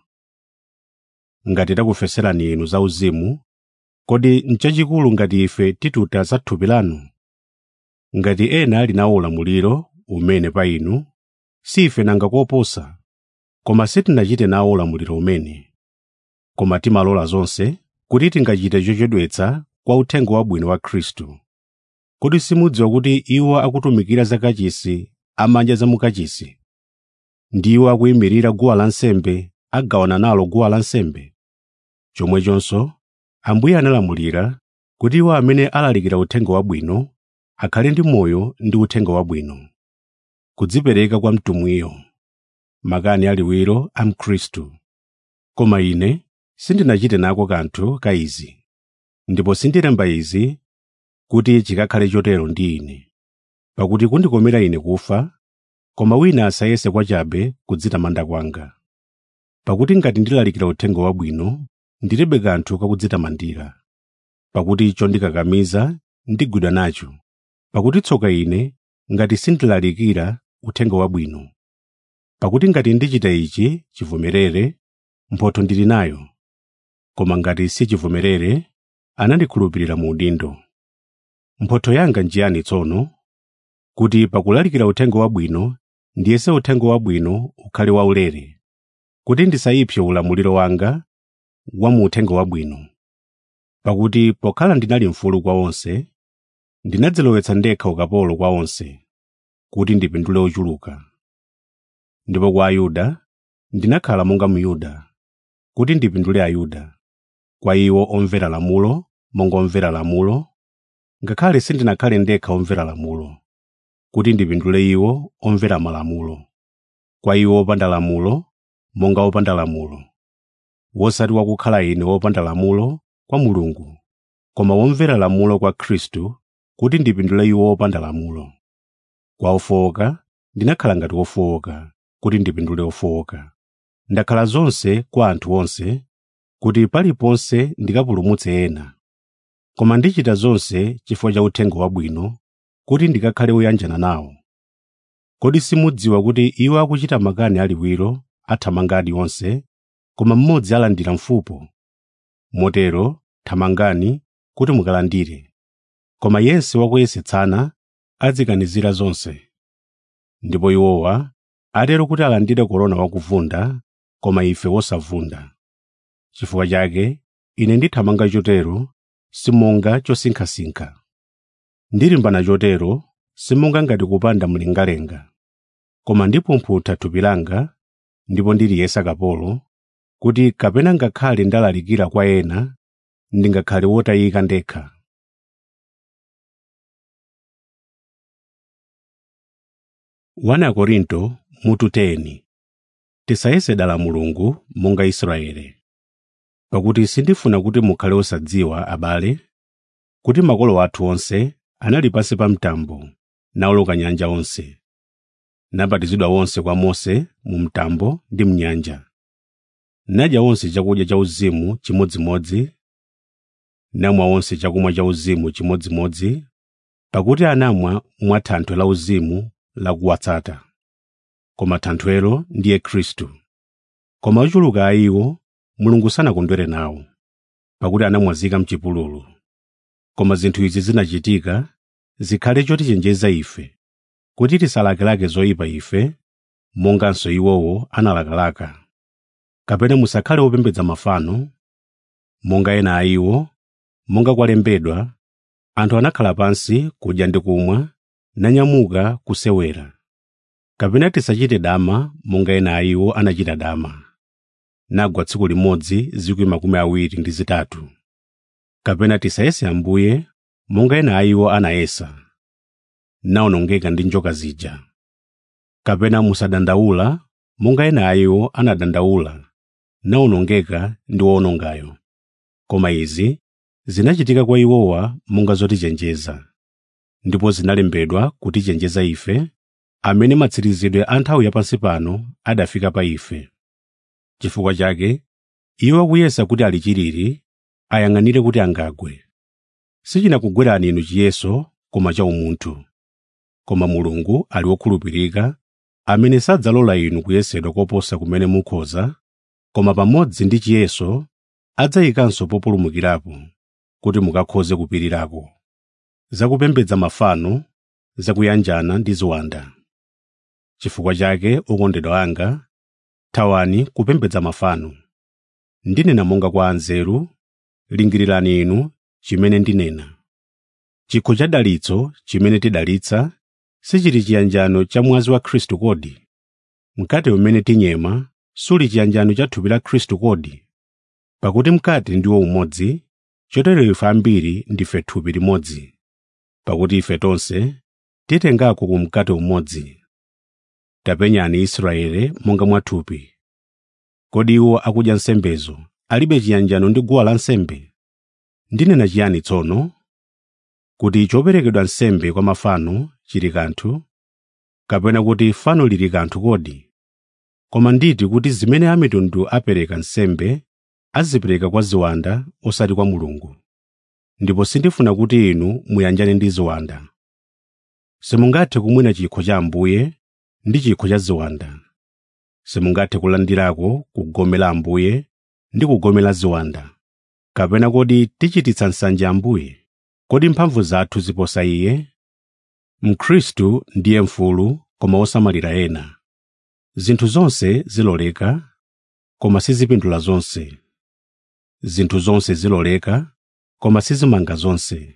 Speaker 1: Ngati takufeserani inu za uzimu, kodi n'chachikulu ngati ife tituta za thupi lanu? Ngati ena ali nawo ulamuliro umene pa inu, si ife nanga koposa, koma sitinachite nawo ulamuliro umene. Koma timalola zonse kuti tingachite chochedwetsa kwa uthenga wabwino wa Khristu. Kodi simudziwa kuti iwo akutumikira zakachisi amadya za mukachisi, ndi iwo akuyimirira guwa lansembe agawana nalo guwa lansembe? Chomwechonso Ambuye analamulira kuti iwo amene alalikira uthenga wabwino akhale ndi moyo ndi uthenga wabwino. Kudzipereka kwa mtumwiyo, makani aliwiro a Mkhristu. Koma ine sindinachite nako kanthu ka izi, ndipo sindilemba izi kuti chikakhale chotero ndi ine, pakuti kundikomera ine kufa, koma wina asayese kwachabe kudzitamanda kwanga. Pakuti ngati ndilalikira uthenga wabwino, ndilibe kanthu kakudzitamandira, pakuti icho ndikakamiza ndigwidwa nacho. Pakuti tsoka ine ngati sindilalikira uthenga wabwino. Pakuti ngati ndichita ichi chivomerere, mphotho ndili nayo, koma ngati sichivomerere, anandikhulupirira mu udindo. Mphotho yanga njiyani tsono? Kuti pakulalikira uthenga wabwino ndiyese uthenga wabwino ukhale waulere, kuti ndisayipse ulamuliro wanga wa mu uthenga wabwino. Pakuti pokhala ndinali mfulu kwa onse, ndinadzilowetsa ndekha ukapolo kwa onse, kuti ndipindule ochuluka. Ndipo kwa Ayuda ndinakhala monga Myuda, kuti ndipindule Ayuda. Kwa iwo omvera lamulo monga omvera lamulo, ngakhale sindinakhale ndekha omvera lamulo, kuti ndipindule iwo omvera malamulo. Kwa iwo opanda lamulo monga opanda lamulo, wosati wakukhala ine wopanda lamulo kwa Mulungu, koma womvera lamulo kwa Khristu, kuti ndipindule iwo opanda lamulo. Kwa ofowoka ndinakhala ngati wofowoka, kuti ndipindule ofowoka. Ndakhala zonse kwa anthu onse, kuti paliponse ndikapulumutse ena. Koma ndichita zonse chifukwa cha uthenga wabwino, kuti ndikakhale woyanjana nawo. Kodi simudziwa kuti iwo akuchita makani aliwiro athamangadi onse, koma mmodzi alandira mfupo? Motero thamangani kuti mukalandire. Koma yense wakuyesetsana adzikanizira zonse. Ndipo iwowa atero kuti alandire korona wakuvunda, koma ife wosavunda. Chifukwa chake ine ndithamanga chotero, simonga chosinkhasinkha. Ndilimbana chotero simunga ngati kupanda mlengalenga, koma ndipumphutsa thupi langa ndipo ndiliyesa kapolo, kuti kapena ngakhale ndalalikira kwa ena ndingakhale wotayika ndekha. Korinto mutu 10. Tisayese dala Mulungu monga Israeli. Pakuti sindifuna kuti mukhale osadziwa, abale, kuti makolo athu onse anali pansi pa mtambo, nawoloka nyanja onse, nabatizidwa onse kwa Mose mu mtambo ndi mnyanja, nadya onse chakudya cha uzimu chimodzimodzi, namwa onse chakumwa cha uzimu chimodzimodzi, pakuti anamwa mwa thanthwe la uzimu lakuwatsata. Koma thanthwelo ndiye Khristu. Koma ochuluka a iwo Mulungu sanakondwere nawo, pakuti anamwazika m'chipululu. Koma zinthu izi zinachitika zikhale chotichenjeza ife, kuti tisalakelake zoyipa ife, monganso iwowo analakalaka. Kapena musakhale opembedza mafano, monga ena a iwo, monga kwalembedwa, anthu anakhala pansi kudya ndi kumwa, nanyamuka kusewera. Kapena tisachite dama monga ena a iwo anachita dama, nagwa tsiku limodzi 23,000. Kapena tisayese Ambuye monga ena a iwo anayesa, nawonongeka ndi njoka zija. Kapena musadandaula monga ena a iwo anadandaula, nawonongeka ndi wowonongayo. Koma izi zinachitika kwa iwowa monga zotichenjeza, ndipo zinalembedwa kutichenjeza ife, amene matsirizidwe a nthawi yapansi pano adafika pa ife. Chifukwa chake iwo akuyesa kuti ali chilili ayang'anire kuti angagwe. Sichinakugwerani inu chiyeso koma cha umunthu. Koma Mulungu ali wokhulupirika, amene sadzalola inu kuyesedwa koposa kumene mukhoza, koma pamodzi ndi chiyeso adzayikanso populumukirapo, kuti mukakhoze kupirirako. Zakupembedza mafano, zakuyanjana ndi ziwanda. Chifukwa chake, okondedwa anga, thawani kupembedza mafano. Ndinena monga kwa anzeru, lingirirani inu chimene ndinena. Chikho cha dalitso chimene tidalitsa sichili chiyanjano cha mwazi wa Khristu kodi? Mkate umene tinyema suli chiyanjano cha thupi la Khristu kodi? Pakuti mkate ndiwo umodzi, chotero ife ambiri ndife thupi limodzi. Pakuti ife tonse titengako ku mkate umodzi. Tapenyani Israeli monga mwathupi. Kodi iwo akudya nsembezo alibe chiyanjano ndi guwa lansembe? Ndinena chiyani tsono? Kuti choperekedwa nsembe kwa mafano chili kanthu? Kapena kuti fano lili kanthu kodi? Koma nditi kuti zimene amitundu apereka nsembe azipereka kwa ziwanda osati kwa Mulungu. Ndipo sindifuna kuti inu muyanjane ndi ziwanda. Simungathe kumwina chikho cha Ambuye ndi chikho cha ziwanda. Simungathe kulandirako kugomera Ambuye ndi kugomera ziwanda. Kapena kodi tichititsa nsanje Ambuye? Kodi mphamvu zathu ziposa Iye? Mkhristu ndiye mfulu koma osamalira ena. Zinthu zonse ziloleka, koma sizipindula zonse. Zinthu zonse ziloleka, koma sizimanga zonse.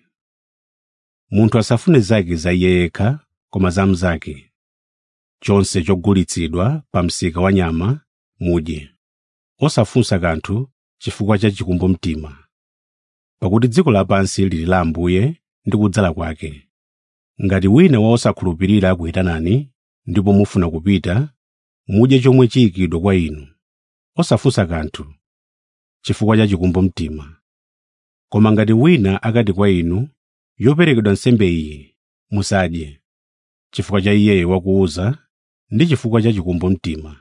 Speaker 1: Munthu asafune zake za iye yekha, koma za mnzake. Chonse chogulitsidwa pa msika wa nyama mudye, osafunsa kanthu chifukwa cha chikumbumtima. Pakuti dziko lapansi lili la Ambuye ndi kudzala kwake. Ngati wina wa osakhulupirira akuyitanani ndipo mufuna kupita, mudye chomwe chiyikidwa kwa inu, osafunsa kanthu chifukwa cha chikumbumtima. Koma ngati wina akati kwa inu, yoperekedwa nsembe iyi, musadye, chifukwa cha iyeyo wakuuza ndi chifukwa cha chikumbumtima.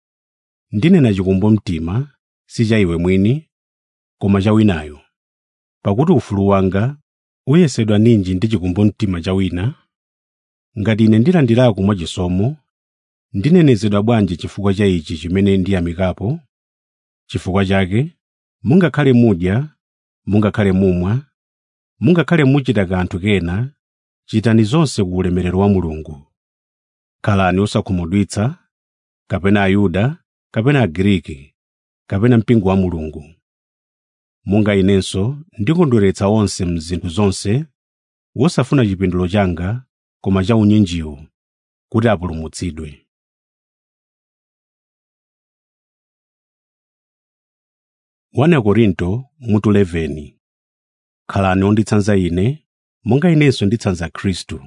Speaker 1: Ndinena chikumbumtima si cha iwe mwini, koma cha winayo. Pakuti ufulu wanga uyesedwa ninji ndi chikumbumtima cha wina? Ngati ine ndilandirako mwachisomo, ndinenezedwa bwanji chifukwa cha ichi chimene ndiyamikapo? Chifukwa chake, mungakhale mudya, mungakhale mumwa, mungakhale muchita kanthu kena, chitani zonse ku ulemerero wa Mulungu. Khalani osakhumudwitsa, kapena Ayuda, kapena Agriki, kapena mpingo wa Mulungu. Monga inenso ndikondweretsa onse mzinthu zonse, wosafuna chipindulo changa koma cha unyinjiwo, kuti apulumutsidwe. Korinto mutu 11. Khalani onditsanza ine, monga inenso nditsanza Khristu.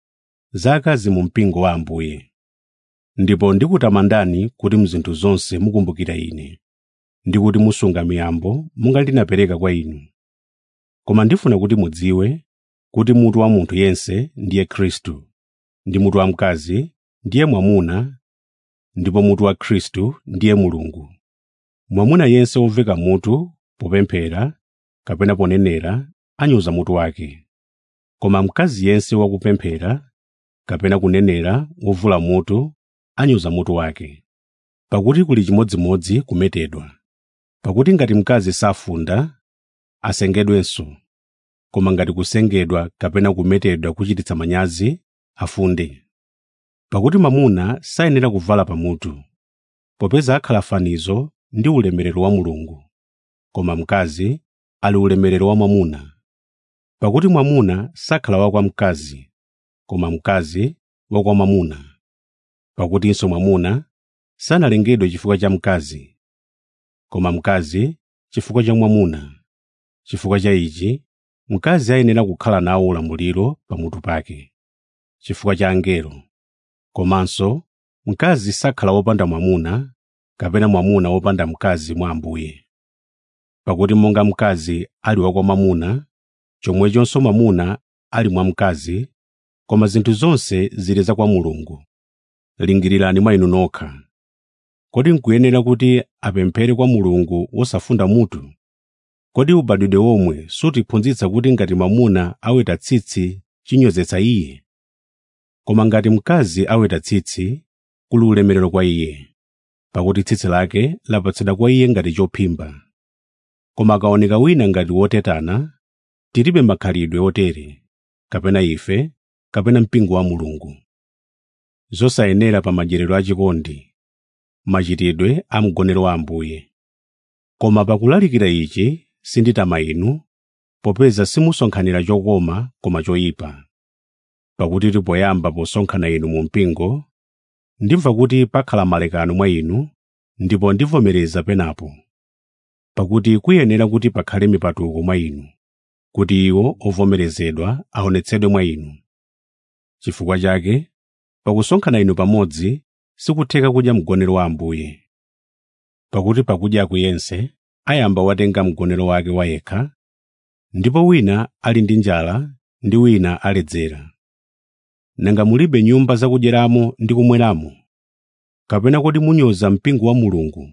Speaker 1: Zaka mu mpingo wa Ambuye. Ndipo ndikutamandani kuti mzinthu zonse mukumbukira ine, ndi kuti musunga miyambo monga ndinapereka kwa inu. Koma ndifuna kuti mudziwe kuti mutu wa munthu yense ndiye Khristu, ndi mutu wa mkazi ndiye mwamuna, ndipo mutu wa Khristu ndiye Mulungu. Mwamuna yense woveka mutu popemphera kapena ponenera anyoza mutu wake, koma mkazi yense wakupemphera kapena kunenera wovula mutu anyoza mutu wake. Pakuti kuli chimodzimodzi kumetedwa. Pakuti ngati mkazi safunda, asengedwenso, koma ngati kusengedwa kapena kumetedwa kuchititsa manyazi, afunde. Pakuti mwamuna sayenera kuvala pamutu, popeza akhala fanizo ndi ulemerero wa Mulungu, koma mkazi ali ulemerero wa mwamuna. Pakuti mwamuna sakhala wa kwa mkazi, koma mkazi wa kwa mwamuna. Pakutinso mwamuna sanalengedwe chifukwa cha mkazi, koma mkazi chifukwa cha mwamuna. Chifukwa cha ichi, mkazi ayenera kukhala nawo ulamuliro pamutu pake, chifukwa cha angelo. Komanso mkazi sakhala wopanda mwamuna, kapena mwamuna wopanda mkazi mwa Ambuye. Pakuti monga mkazi ali wa kwa mwamuna, chomwechonso mwamuna ali mwa mkazi, koma zinthu zonse zili za kwa Mulungu. Lingirirani mwa inu nokha. Kodi nkuyenera kuti apemphere kwa Mulungu wosafunda mutu? Kodi ubadwidwe omwe sutiphunzitsa kuti ngati mwamuna aweta tsitsi chinyozetsa iye? Koma ngati mkazi aweta tsitsi, kuli ulemerero kwa iye, pakuti tsitsi lake lapatsidwa kwa iye ngati chophimba. Koma akaoneka wina ngati wotetana, tilibe makhalidwe otere, kapena ife, kapena mpingo wa Mulungu. Zosayenera pa madyerero achikondi, machitidwe a mgonero wa Ambuye. Koma pakulalikira ichi sinditama inu, popeza simusonkhanira chokoma koma choyipa. Pakuti poyamba posonkhana inu mu mpingo, ndimva kuti pakhala malekano mwa inu, ndipo ndivomereza penapo. Pakuti kuyenera kuti pakhale mipatuko mwa inu, kuti iwo ovomerezedwa aonetsedwe mwa inu. Chifukwa chake, pakusonkhana inu pamodzi, sikutheka kudya mgonero wa Ambuye. Pakuti pakudya kuyense ayamba watenga mgonero wake wayekha, ndipo wina ali ndi njala ndi wina aledzera. Nanga mulibe nyumba zakudyeramo ndi kumweramo? Kapena kodi munyoza mpingo wa Mulungu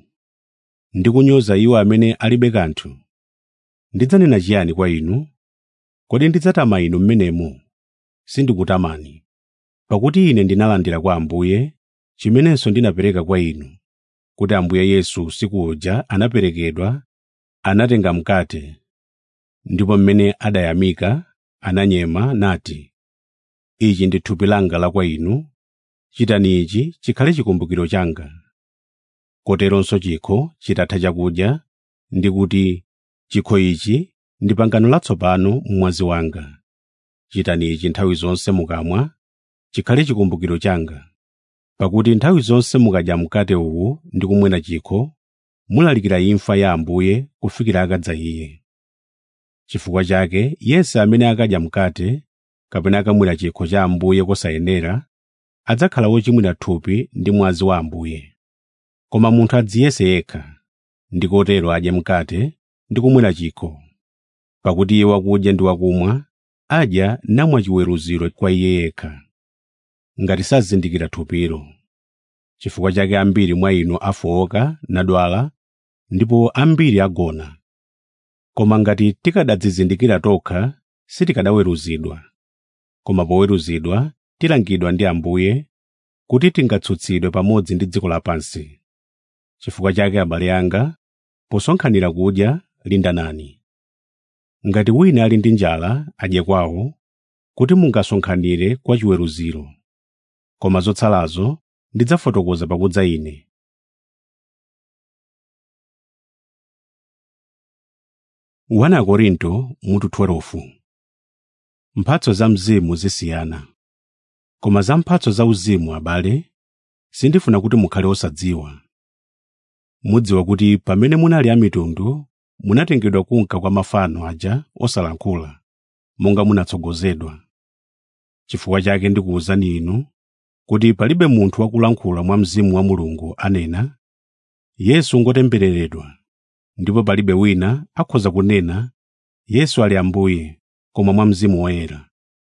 Speaker 1: ndi kunyoza iwo amene alibe kanthu? Ndidzanena chiyani kwa inu? Kodi ndidzatama inu mmenemo? Sindikutamani. Pakuti ine ndinalandira kwa Ambuye chimenenso ndinapereka kwa inu, kuti Ambuye Yesu usiku uja anaperekedwa, anatenga mkate, ndipo mmene adayamika ananyema nati, “Ichi ndi thupi langa la kwa inu, chitani ichi chikhale chikumbukiro changa.” Koteronso chikho chitatha chakudya, ndi kuti, “Chikho ichi ndi pangano latsopano mmwazi wanga. Chitani ichi nthawi zonse mukamwa, chikhale chikumbukiro changa.” Pakuti nthawi zonse mukadya mkate uwu ndi kumwera chikho, mulalikira imfa ya Ambuye kufikira akadza Iye. Chifukwa chake, yense amene akadya mkate kapena akamwera chikho cha Ambuye kosayenera, adzakhala wochimwira thupi ndi mwazi wa Ambuye. Koma munthu adziyese yekha, ndi kotero adye mkate ndi kumwera chikho. Pakuti iye wakudya ndi wakumwa adya namwa chiweruziro kwa iye yekha, ngati sazindikira thupilo. Chifukwa chake ambiri mwa inu afowoka nadwala, ndipo ambiri agona. Koma ngati tikadadzizindikira tokha, sitikadaweruzidwa. Koma poweruzidwa tilangidwa ndi Ambuye, kuti tingatsutsidwe pamodzi ndi dziko lapansi. Chifukwa chake abale anga, posonkhanira kudya lindanani. Ngati wina ali ndi njala adye kwawo, kuti mungasonkhanire kwa chiweruziro. Koma zotsalazo ndidzafotokoza pakudza ine. Korinto mutu 12. Mphatso za mzimu zisiyana. Koma za mphatso za uzimu, abale, sindifuna kuti mukhale osadziwa. Mudziwa kuti pamene munali a mitundu, munatengedwa kunka kwa mafano aja osalankhula, monga munatsogozedwa. Chifukwa chake ndikuwuzani inu kuti palibe munthu wakulankhula mwa Mzimu wa Mulungu anena, Yesu ngotembereredwa, ndipo palibe wina akhoza kunena, Yesu ali Ambuye, koma mwa Mzimu Woyera.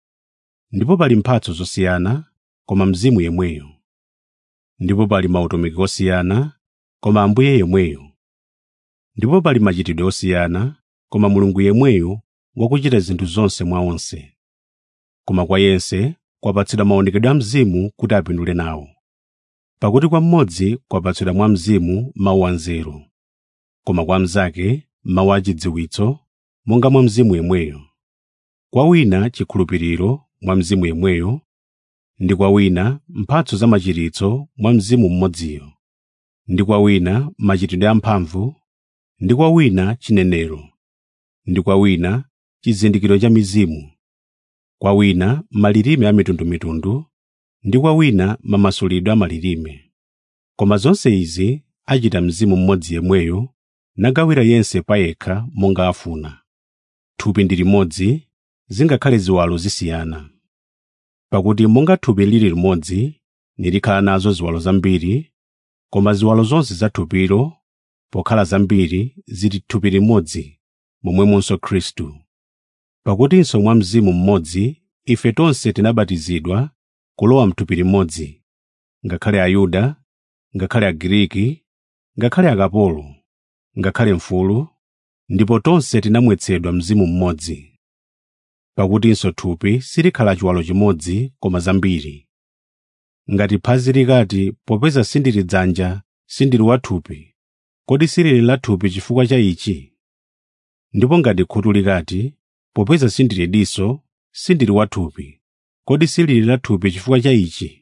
Speaker 1: Ndipo pali mphatso zosiyana, koma Mzimu yemweyo. Ndipo pali mautumiki osiyana, koma Ambuye yemweyo. Ndipo pali machitidwe osiyana, koma Mulungu yemweyo wakuchita zinthu zonse mwa onse. Koma kwa yense kwapatsidwa maonekedwe a Mzimu kuti apindule nawo. Pakuti kwa mmodzi kwapatsidwa mwa Mzimu mawu anzeru, koma kwa mnzake mawu achidziwitso, monga mwa Mzimu yemweyo. Kwa wina chikhulupiriro mwa Mzimu yemweyo, ndi kwa wina mphatso za machiritso mwa Mzimu mmodziyo, ndi kwa wina machitidwe amphamvu, ndi kwa wina chinenero, ndi kwa wina chizindikiro cha mizimu, kwa wina malilime a mitundumitundu, ndi kwa wina mamasulidwe a malilime. Koma zonse izi achita Mzimu mmodzi yemweyo, nagawira yense payekha monga afuna. Thupi ndi limodzi, zingakhale ziwalo zisiyana. Pakuti monga thupi lili limodzi, nilikhala nazo ziwalo zambiri, koma ziwalo zonse za thupilo, pokhala zambiri, zili thupi limodzi, momwemonso Khristu. Pakutinso mwa Mzimu mmodzi ife tonse tinabatizidwa kulowa m'thupi limodzi, ngakhale Ayuda, ngakhale Agiriki, ngakhale akapolo, ngakhale mfulu, ndipo tonse tinamwetsedwa Mzimu mmodzi. Pakutinso thupi silikhala chiwalo chimodzi koma zambiri. Ngati phazi likati, popeza sindili dzanja, sindili wathupi, kodi silili la thupi chifukwa cha ichi? Ndipo ngati khutu likati, popeza sindili diso, sindili wathupi, kodi silili la thupi chifukwa cha ichi?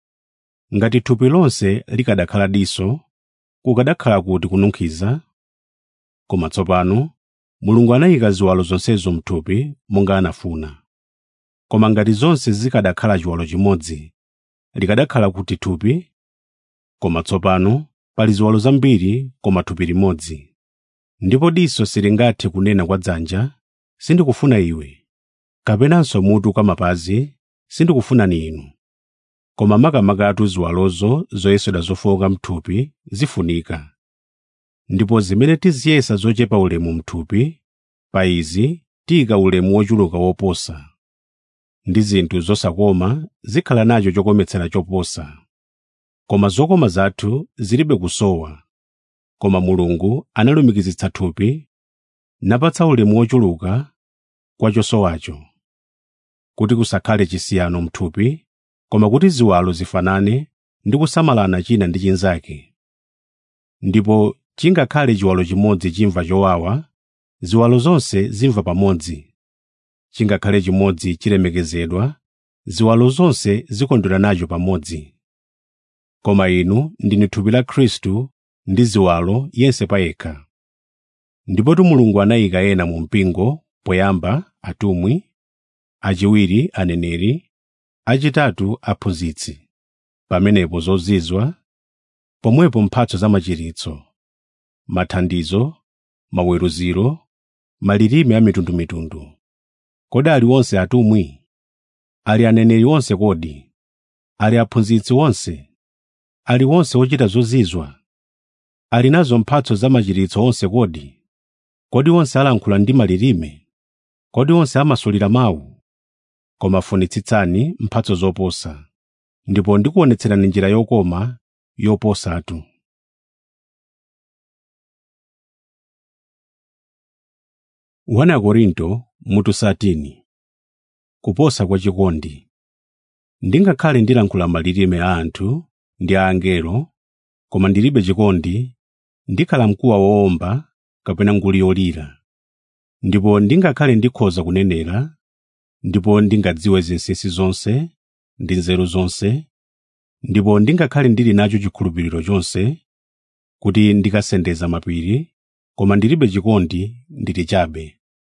Speaker 1: Ngati thupi lonse likadakhala diso, kukadakhala kuti kununkhiza? Koma tsopano Mulungu anayika ziwalo zonsezo m'thupi monga anafuna. Koma ngati zonse zikadakhala chiwalo chimodzi, likadakhala kuti thupi? Koma tsopano pali ziwalo zambiri koma thupi limodzi. Ndipo diso silingathe kunena kwa dzanja, sindikufuna iwe, kapenanso mutu kwa mapazi, sindikufunani inu. Koma makamakatu ziwalozo zoyesedwa zofowoka m'thupi zifunika. Ndipo zimene tiziyesa zochepa ulemu m'thupi, pa izi tiyika ulemu wochuluka woposa. Ndi zinthu zosakoma zikhala nacho chokometsera choposa. Koma zokoma zathu zilibe kusowa. Koma Mulungu analumikizitsa thupi, napatsa ulemu wochuluka kwa chosowacho, kuti kusakhale chisiyano m'thupi, koma kuti ziwalo zifanane ndi kusamalana china ndi chinzake. Ndipo chingakhale chiwalo chimodzi chimva chowawa, ziwalo zonse zimva pamodzi. Chingakhale chimodzi chilemekezedwa, ziwalo zonse zikondwera nacho pamodzi. Koma inu ndinu thupi la Khristu ndi ziwalo yense payekha. Ndipo Mulungu anayika ena mu mpingo, poyamba atumwi, achiwiri aneneri, achitatu aphunzitsi, pamenepo zozizwa, pomwepo mphatso za machiritso, mathandizo, maweruziro, malilime a mitundumitundu. Kodi ali onse atumwi? Ali aneneri onse kodi? Ali aphunzitsi onse? Ali onse ochita zozizwa? Ali nazo mphatso za machiritso onse kodi? Kodi onse alankhula ndi malilime? Kodi onse amasulira mawu? Koma funitsitsani mphatso zoposa, ndipo ndikuonetserani njira yokoma yoposatu. Korinto mutu 13. Kuposa kwa chikondi. Ndingakhale ndilankhula malilime a anthu ndi a angelo, koma ndilibe chikondi, ndikhala mkuwa woomba kapena nguli yolira. Ndipo ndingakhale ndikhoza kunenera, ndipo ndingadziwe zinsinsi zonse ndi nzeru zonse, ndipo ndingakhale ndili nacho chikhulupiriro chonse, kuti ndikasendeza mapiri, koma ndilibe chikondi, ndili chabe.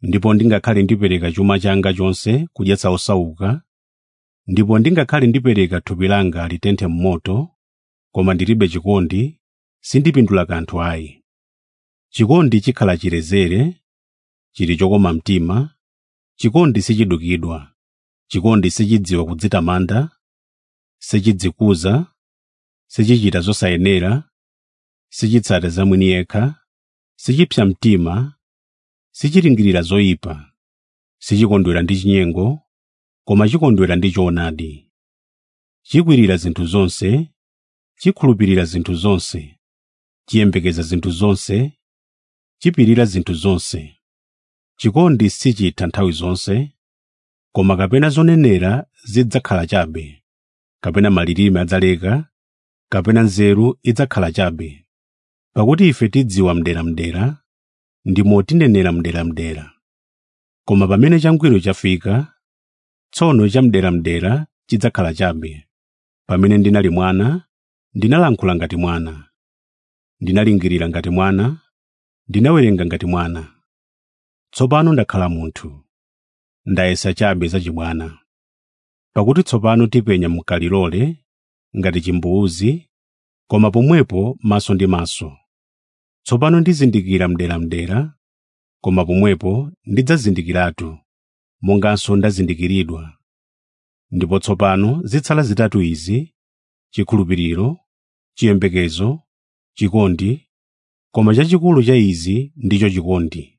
Speaker 1: ndipo ndingakhale ndipereka chuma changa chonse kudyetsa osauka, ndipo ndingakhale ndipereka thupi langa litenthe m'moto, koma ndilibe chikondi, sindipindula kanthu ayi. Chikondi chikhala chilezere, chili chokoma mtima, chikondi sichidukidwa, chikondi sichidziwa kudzitamanda, sichidzikuza, sichichita zosayenera, sichitsata zamwini yekha, sichipsa mtima, sichilingirira zoyipa, sichikondwera ndi chinyengo, koma chikondwera ndi choonadi. Chikwirira zinthu zonse, chikhulupirira zinthu zonse, chiyembekeza zinthu zonse, chipirira zinthu zonse. Chikondi sichitha nthawi zonse, koma kapena zonenera zidzakhala chabe, kapena malilime adzaleka, kapena nzeru idzakhala chabe. Pakuti ife tidziwa mderamdera, ndimo tinenera mderamdera. Koma pamene changwiro chafika, tsono cha mderamdera chidzakhala chabe. Pamene ndinali mwana, ndinalankhula ngati mwana, ndinalingirira ngati mwana, ndinawerenga ngati mwana. Tsopano ndakhala munthu, ndayesa chabe zachibwana. Pakuti tsopano tipenya mkalilole ngati chimbuzi, koma pomwepo maso ndi maso. Tsopano ndizindikira mderamdera, koma pomwepo ndidzazindikiratu, monganso ndazindikiridwa. Ndipo tsopano zitsala zitatu izi: chikhulupiriro, chiyembekezo, chikondi, koma chachikulu cha izi ndicho chikondi.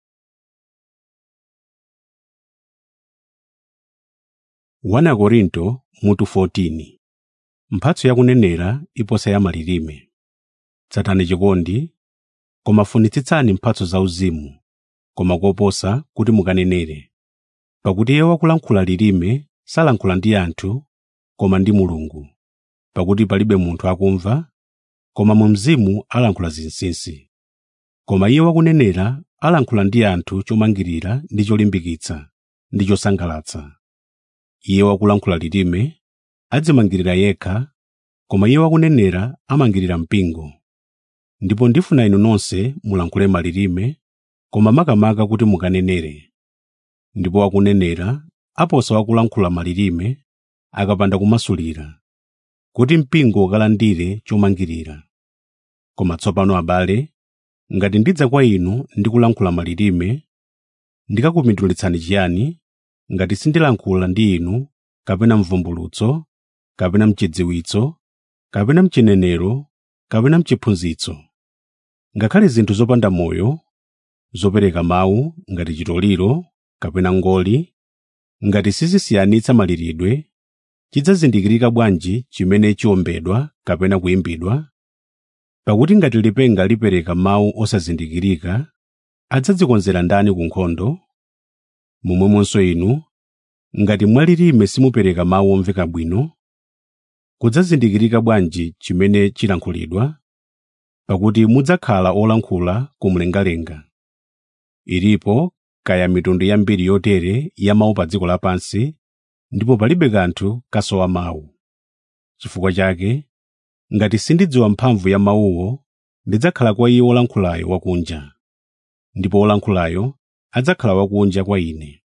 Speaker 1: Wana Korinto mutu 14. Mphatso yakunenera iposa ya malilime. Tsatani chikondi, koma funitsitsani mphatso zauzimu, koma koposa kuti mukanenere. Pakuti iye wakulankhula lilime salankhula ndi anthu, koma ndi Mulungu. Pakuti palibe munthu akumva, koma mu mzimu alankhula zinsinsi. Koma iye wakunenera alankhula ndi anthu chomangirira ndi cholimbikitsa ndi chosangalatsa. Iye wakulankhula lilime adzimangirira yekha, koma iye wakunenera amangirira mpingo. Ndipo ndifuna inu nonse mulankhule malilime, koma makamaka kuti mukanenere. Ndipo wakunenera aposa wakulankhula malilime akapanda kumasulira, kuti mpingo ukalandire chomangirira. Koma tsopano abale, ngati ndidza kwa inu ndi kulankhula malilime, ndikakupindulitsani chiyani ngati sindilankhula ndi inu kapena mvumbulutso, kapena mchidziwitso, kapena mchinenero, kapena mchiphunzitso? Ngakhale zinthu zopanda moyo, zopereka mawu ngati chitoliro kapena ngoli, ngati sizisiyanitsa maliridwe, chidzazindikirika bwanji chimene chiombedwa kapena kuyimbidwa? Pakuti ngati lipenga lipereka mawu osazindikirika, adzadzikonzera ndani ku nkhondo? Momwemonso inu, ngati mwalilime simupereka mawu omveka bwino, kudzazindikirika bwanji chimene chilankhulidwa? Pakuti mudzakhala olankhula kumlengalenga. Ilipo kaya mitundu yambiri yotere ya mawu pa dziko lapansi, ndipo palibe kanthu kasowa mawu. Chifukwa chake, ngati sindidziwa mphamvu ya mawuwo, ndidzakhala kwa iye wolankhulayo wakunja, ndipo wolankhulayo adzakhala wakunja kwa ine.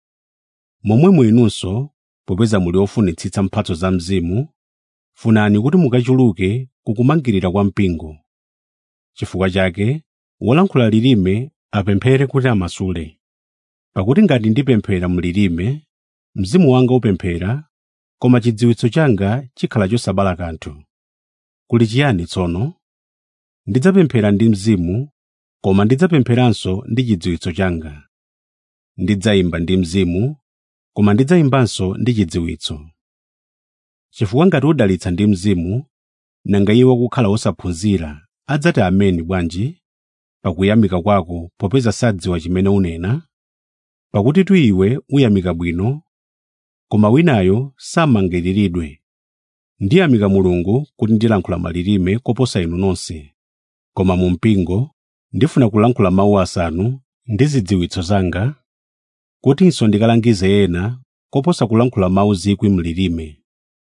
Speaker 1: Momwemo inunso, popeza muli ofunitsitsa mphatso za mzimu, funani kuti mukachuluke kukumangirira kwa mpingo. Chifukwa chake, wolankhula lilime apemphere kuti amasule. Pakuti ngati ndipemphera mlilime, mzimu wanga upemphera, koma chidziwitso changa chikhala chosabala kanthu. Kuli chiyani tsono? Ndidzapemphera ndi mzimu, koma ndidzapempheranso ndi chidziwitso changa. Ndidzayimba ndi mzimu, koma ndidzayimbanso ndi chidziwitso. Chifukwa ngati udalitsa ndi mzimu, nanga iye wakukhala osaphunzira adzati ameni bwanji pakuyamika kwako popeza sadziwa chimene unena? Pakuti tu iwe uyamika bwino, koma winayo samangiriridwe. Ndiyamika Mulungu kuti ndilankhula malilime koposa inu nonse. Koma mu mpingo ndifuna kulankhula mawu asanu ndi zidziwitso zanga, kutinso ndikalangize ena koposa kulankhula mawu 1,000 mlilime.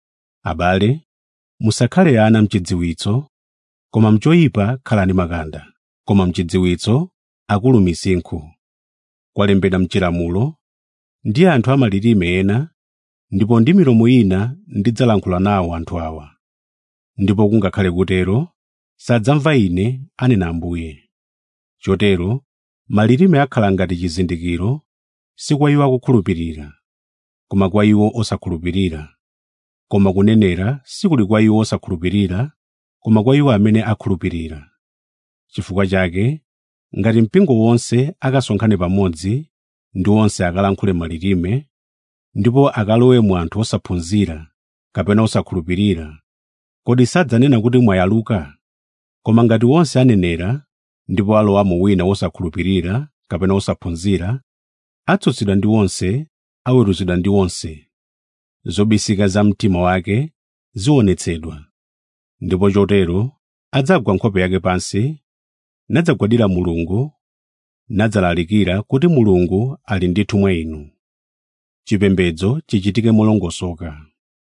Speaker 1: Abale, musakhale ana mchidziwitso, koma mchoyipa khalani makanda, koma mchidziwitso akulu misinkhu. kwalembedwa m'chilamulo, ndi anthu amalilime ena, ndipo ndi milomo ina ndidzalankhula nawo anthu awa. Ndipo kungakhale kutero, sadzamva Ine, anena Ambuye. Chotero malilime akhala ngati chizindikiro, si kwa iwo akukhulupirira, koma kwa iwo osakhulupirira. Koma kunenera sikuli kwa iwo osakhulupirira, koma kwa iwo amene akhulupirira. Chifukwa chake, ngati mpingo wonse akasonkhane pamodzi, ndi onse akalankhule malilime, ndipo akalowe mu anthu osaphunzira kapena osakhulupirira, kodi sadzanena kuti mwayaluka? Koma ngati onse anenera, ndipo alowamo wina wosakhulupirira kapena osaphunzira, atsutsidwa ndi onse, aweruzidwa ndi onse. Zobisika za mtima wake zionetsedwa. Ndipo chotero adzagwa nkhope yake pansi, nadzagwadira Mulungu, nadzalalikira kuti Mulungu ali ndithu mwa inu. Chipembedzo chichitike molongosoka.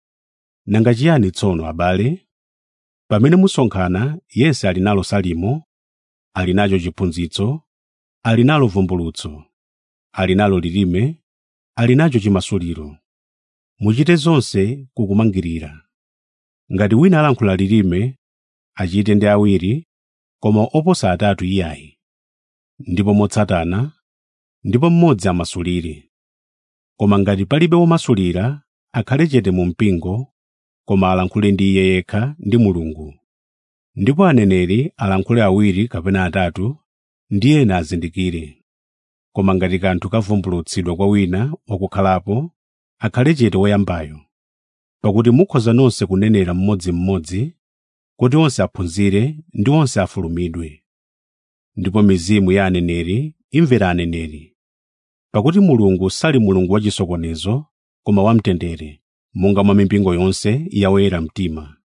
Speaker 1: Nanga chiyani tsono abale? Pamene musonkhana, yense ali nalo salimo, ali nacho chiphunzitso, ali nalo vumbulutso, ali nalo lilime, ali nacho chimasuliro. Muchite zonse kukumangirira. Ngati wina alankhula lilime, achite ndi awiri, koma oposa atatu iyayi, ndipo motsatana, ndipo mmodzi amasulire. Koma ngati palibe womasulira, akhale chete mu mpingo, koma alankhule ndi iye yekha ndi Mulungu. Ndipo aneneri alankhule awiri kapena atatu, ndi ena azindikire. Koma ngati kanthu kavumbulutsidwa kwa wina wakukhalapo, akhale chete woyambayo. Pakuti mukhoza nonse kunenera mmodzimmodzi, kuti onse aphunzire ndi onse afulumidwe. Ndipo mizimu ya aneneri imvera aneneri. Pakuti Mulungu sali Mulungu wachisokonezo, koma wamtendere, monga mwa mipingo yonse ya oyera mtima.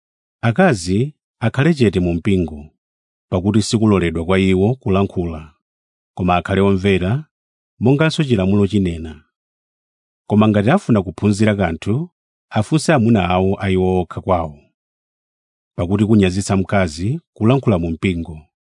Speaker 1: Akazi akhale chete mu mpingo, pakuti sikuloledwa kwa iwo kulankhula, koma akhale omvera, monganso chilamulo chinena. Koma ngati afuna kuphunzira kanthu, afunse amuna awo a iwo okha kwawo. Pakuti kunyazitsa mkazi kulankhula mu mpingo.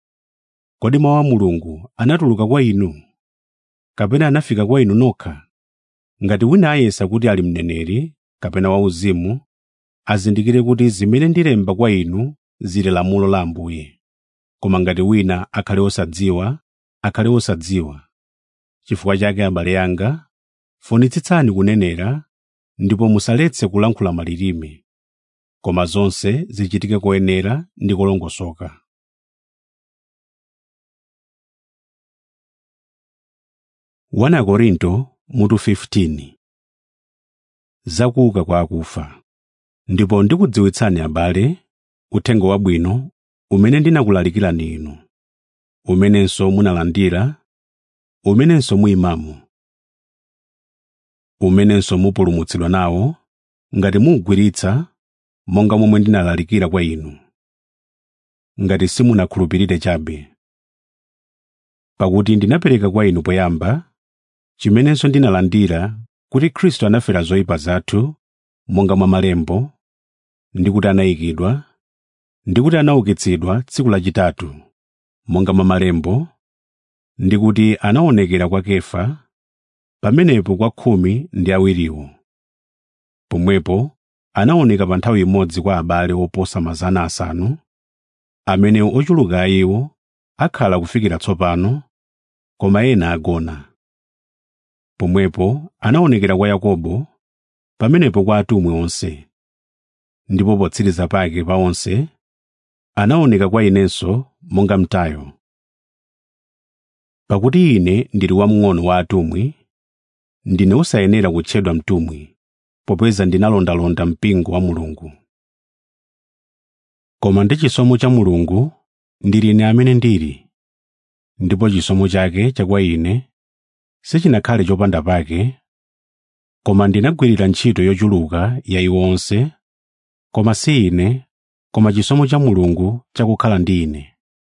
Speaker 1: Kodi mawu a Mulungu anatuluka kwa inu? Kapena anafika kwa inu nokha? Ngati wina ayesa kuti ali mneneri kapena wauzimu, azindikire kuti zimene ndilemba kwa inu zili lamulo la Ambuye. Koma ngati wina akhale osadziwa, akhale osadziwa. Chifukwa chake abale anga, funitsitsani kunenera, ndipo musaletse kulankhula malilime, koma zonse zichitike koyenera ndi kolongosoka. Wana Korinto mutu 15. Zakuuka kwa akufa. Ndipo ndikudziwitsani abale uthenga wabwino umene ndinakulalikirani inu, umenenso munalandira, umenenso muyimamo, umenenso mupulumutsidwa nawo, ngati mugwiritsa monga momwe ndinalalikira kwa inu, ngati simunakhulupirire chabe. Pakuti ndinapereka kwa inu poyamba chimenenso ndinalandira, kuti Khristu anafera zoyipa zathu monga mwa malembo, ndi kuti anayikidwa, ndi kuti anaukitsidwa tsiku lachitatu monga mwa malembo, ndi kuti anaonekera kwa Kefa, pamenepo kwa 12. Pomwepo anaoneka pa nthawi imodzi kwa abale oposa 500, amene ochuluka a iwo akhala kufikira tsopano, koma ena agona. Pomwepo anaonekera kwa Yakobo, pamenepo kwa atumwi onse. Ndipo potsiriza pake pa onse, anaoneka kwa inenso monga mtayo. Pakuti ine ndili wamng'ono wa atumwi, ndine osayenera kutchedwa mtumwi, popeza ndinalondalonda mpingo wa Mulungu. Koma ndi chisomo cha Mulungu ndili ine amene ndili, ndipo chisomo chake chakwa ine sichinakhale chopanda pake, koma ndinagwirira ntchito yochuluka ya iwo onse, koma si ine, koma chisomo cha Mulungu chakukhala ndi ine.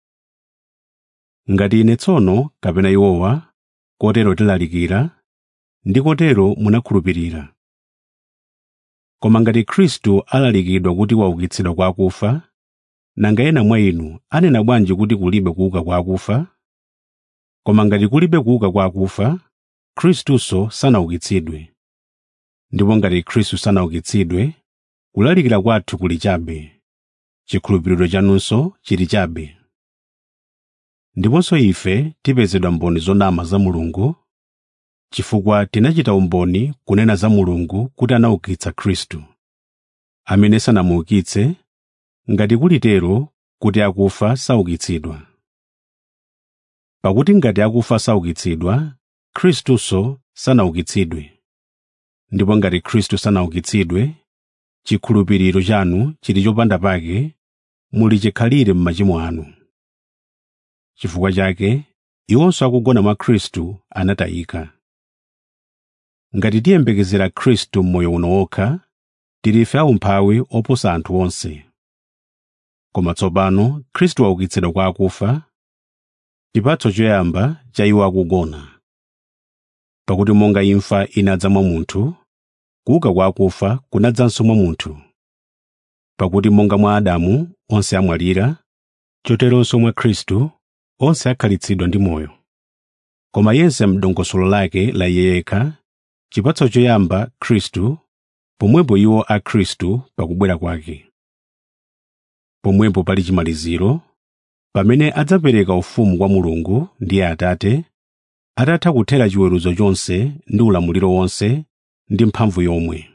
Speaker 1: Ngati ine tsono kapena iwowa, kotero tilalikira, ndi kotero munakhulupirira. Koma ngati Khristu alalikidwa kuti waukitsidwa kwa akufa, nanga ena mwa inu anena bwanji kuti kulibe kuuka kwa akufa? Koma ngati kulibe kuuka kwa akufa, Khristuso sanaukitsidwe. Ndipo ngati Khristu sanaukitsidwe, kulalikira kwathu kuli chabe, chikhulupiriro chanunso chili chabe. Ndiponso ife tipezedwa mboni zonama za Mulungu, chifukwa tinachita umboni kunena za Mulungu kuti anaukitsa Khristu, amene sanamuukitse, ngati kulitero kuti akufa saukitsidwa. Pakuti ngati akufa saukitsidwa, Khristuso sanaukitsidwe. Ndipo ngati Khristu sanaukitsidwe, chikhulupiriro chanu chili chopanda pake, muli chikhalire m'machimo anu. Chifukwa chake, iwonso akugona mwa Khristu anatayika. Ngati tiyembekezera Khristu m'moyo uno wokha, tili ife aumphawi oposa anthu onse. Koma tsopano Khristu waukitsidwa kwa akufa, chipatso choyamba cha iwo akugona. Pakuti monga imfa inadza mwa munthu, kuuka kwa akufa kunadzanso mwa munthu. Pakuti monga mwa Adamu onse amwalira, choteronso mwa Khristu onse akhalitsidwa ndi moyo. Koma yense m'dongosolo lake la iye yekha, chipatso choyamba Khristu, pomwepo iwo a Khristu pakubwera kwake. Pomwepo pali chimaliziro, pamene adzapereka ufumu kwa Mulungu ndiye Atate, atatha kuthera chiweruzo chonse ndi ulamuliro wonse ndi mphamvu yomwe.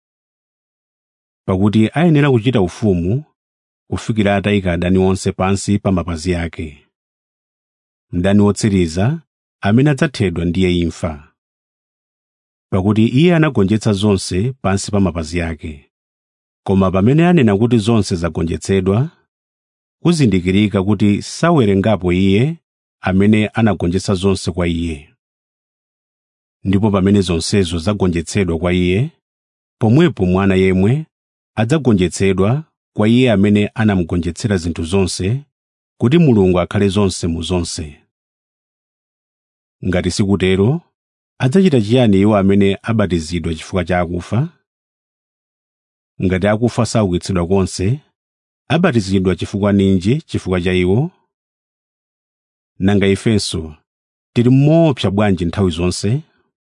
Speaker 1: Pakuti ayenera kuchita ufumu kufikira atayika adani onse pansi pa mapazi ake. Mdani wotsiriza amene adzathedwa ndiye imfa. Pakuti iye anagonjetsa zonse pansi pa mapazi ake. Koma pamene anena kuti zonse zagonjetsedwa, kuzindikirika kuti sawerengapo iye amene anagonjetsa zonse kwa iye. Ndipo pamene zonsezo zagonjetsedwa kwa iye, pomwepo mwana yemwe adzagonjetsedwa kwa iye amene anamugonjetsera zinthu zonse, kuti Mulungu akhale zonse mu zonse. Ngati sikutero, adzachita chiyani iwo amene abatizidwa chifukwa cha akufa? Ngati akufa saukitsidwa konse, abatizidwa chifukwa ninji chifukwa cha iwo? Nanga ifenso tili moopsa bwanji nthawi zonse?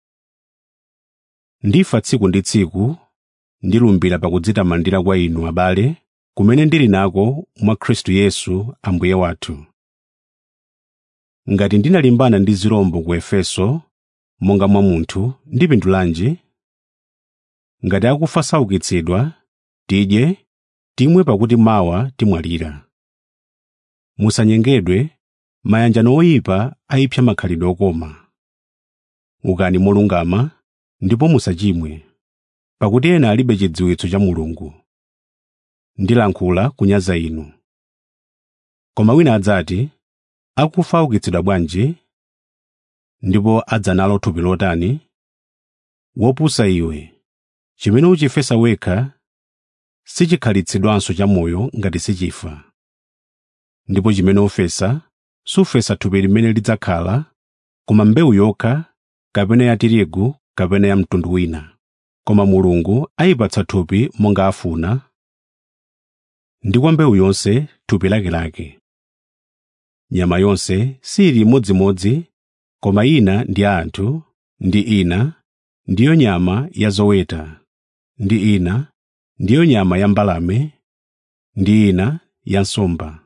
Speaker 1: Ndifa tsiku ndi tsiku, ndilumbira pakudzitamandira kwa inu abale, kumene ndili nako mwa Khristu Yesu Ambuye wathu. Ngati ndinalimbana ndi zirombo ku Efeso, monga mwa munthu, ndipindulanji? Ngati akufa saukitsidwa, tidye, timwe pakuti mawa timwalira. Musanyengedwe, mayanjano oyipa ayipsa makhalidwe okoma. Ukani molungama, ndipo musachimwe, pakuti ena alibe chidziwitso cha Mulungu. Ndilankhula kunyaza inu. Koma wina adzati, akufa aukitsidwa bwanji? Ndipo adzanalo thupi lotani? Wopusa iwe, chimene uchifesa wekha sichikhalitsidwanso cha moyo ngati sichifa. Ndipo chimene ufesa, sufesa thupi limene lidzakhala, koma mbewu yokha, kapena ya tirigu, kapena ya mtundu wina. Koma Mulungu ayipatsa thupi monga afuna, ndi kwa mbewu yonse thupi lakelake. Nyama yonse sili imodzimodzi, koma ina ndi ya anthu, ndi ina ndiyo nyama ya zoweta, ndi ina ndiyo nyama ya mbalame, ndi ina ya nsomba.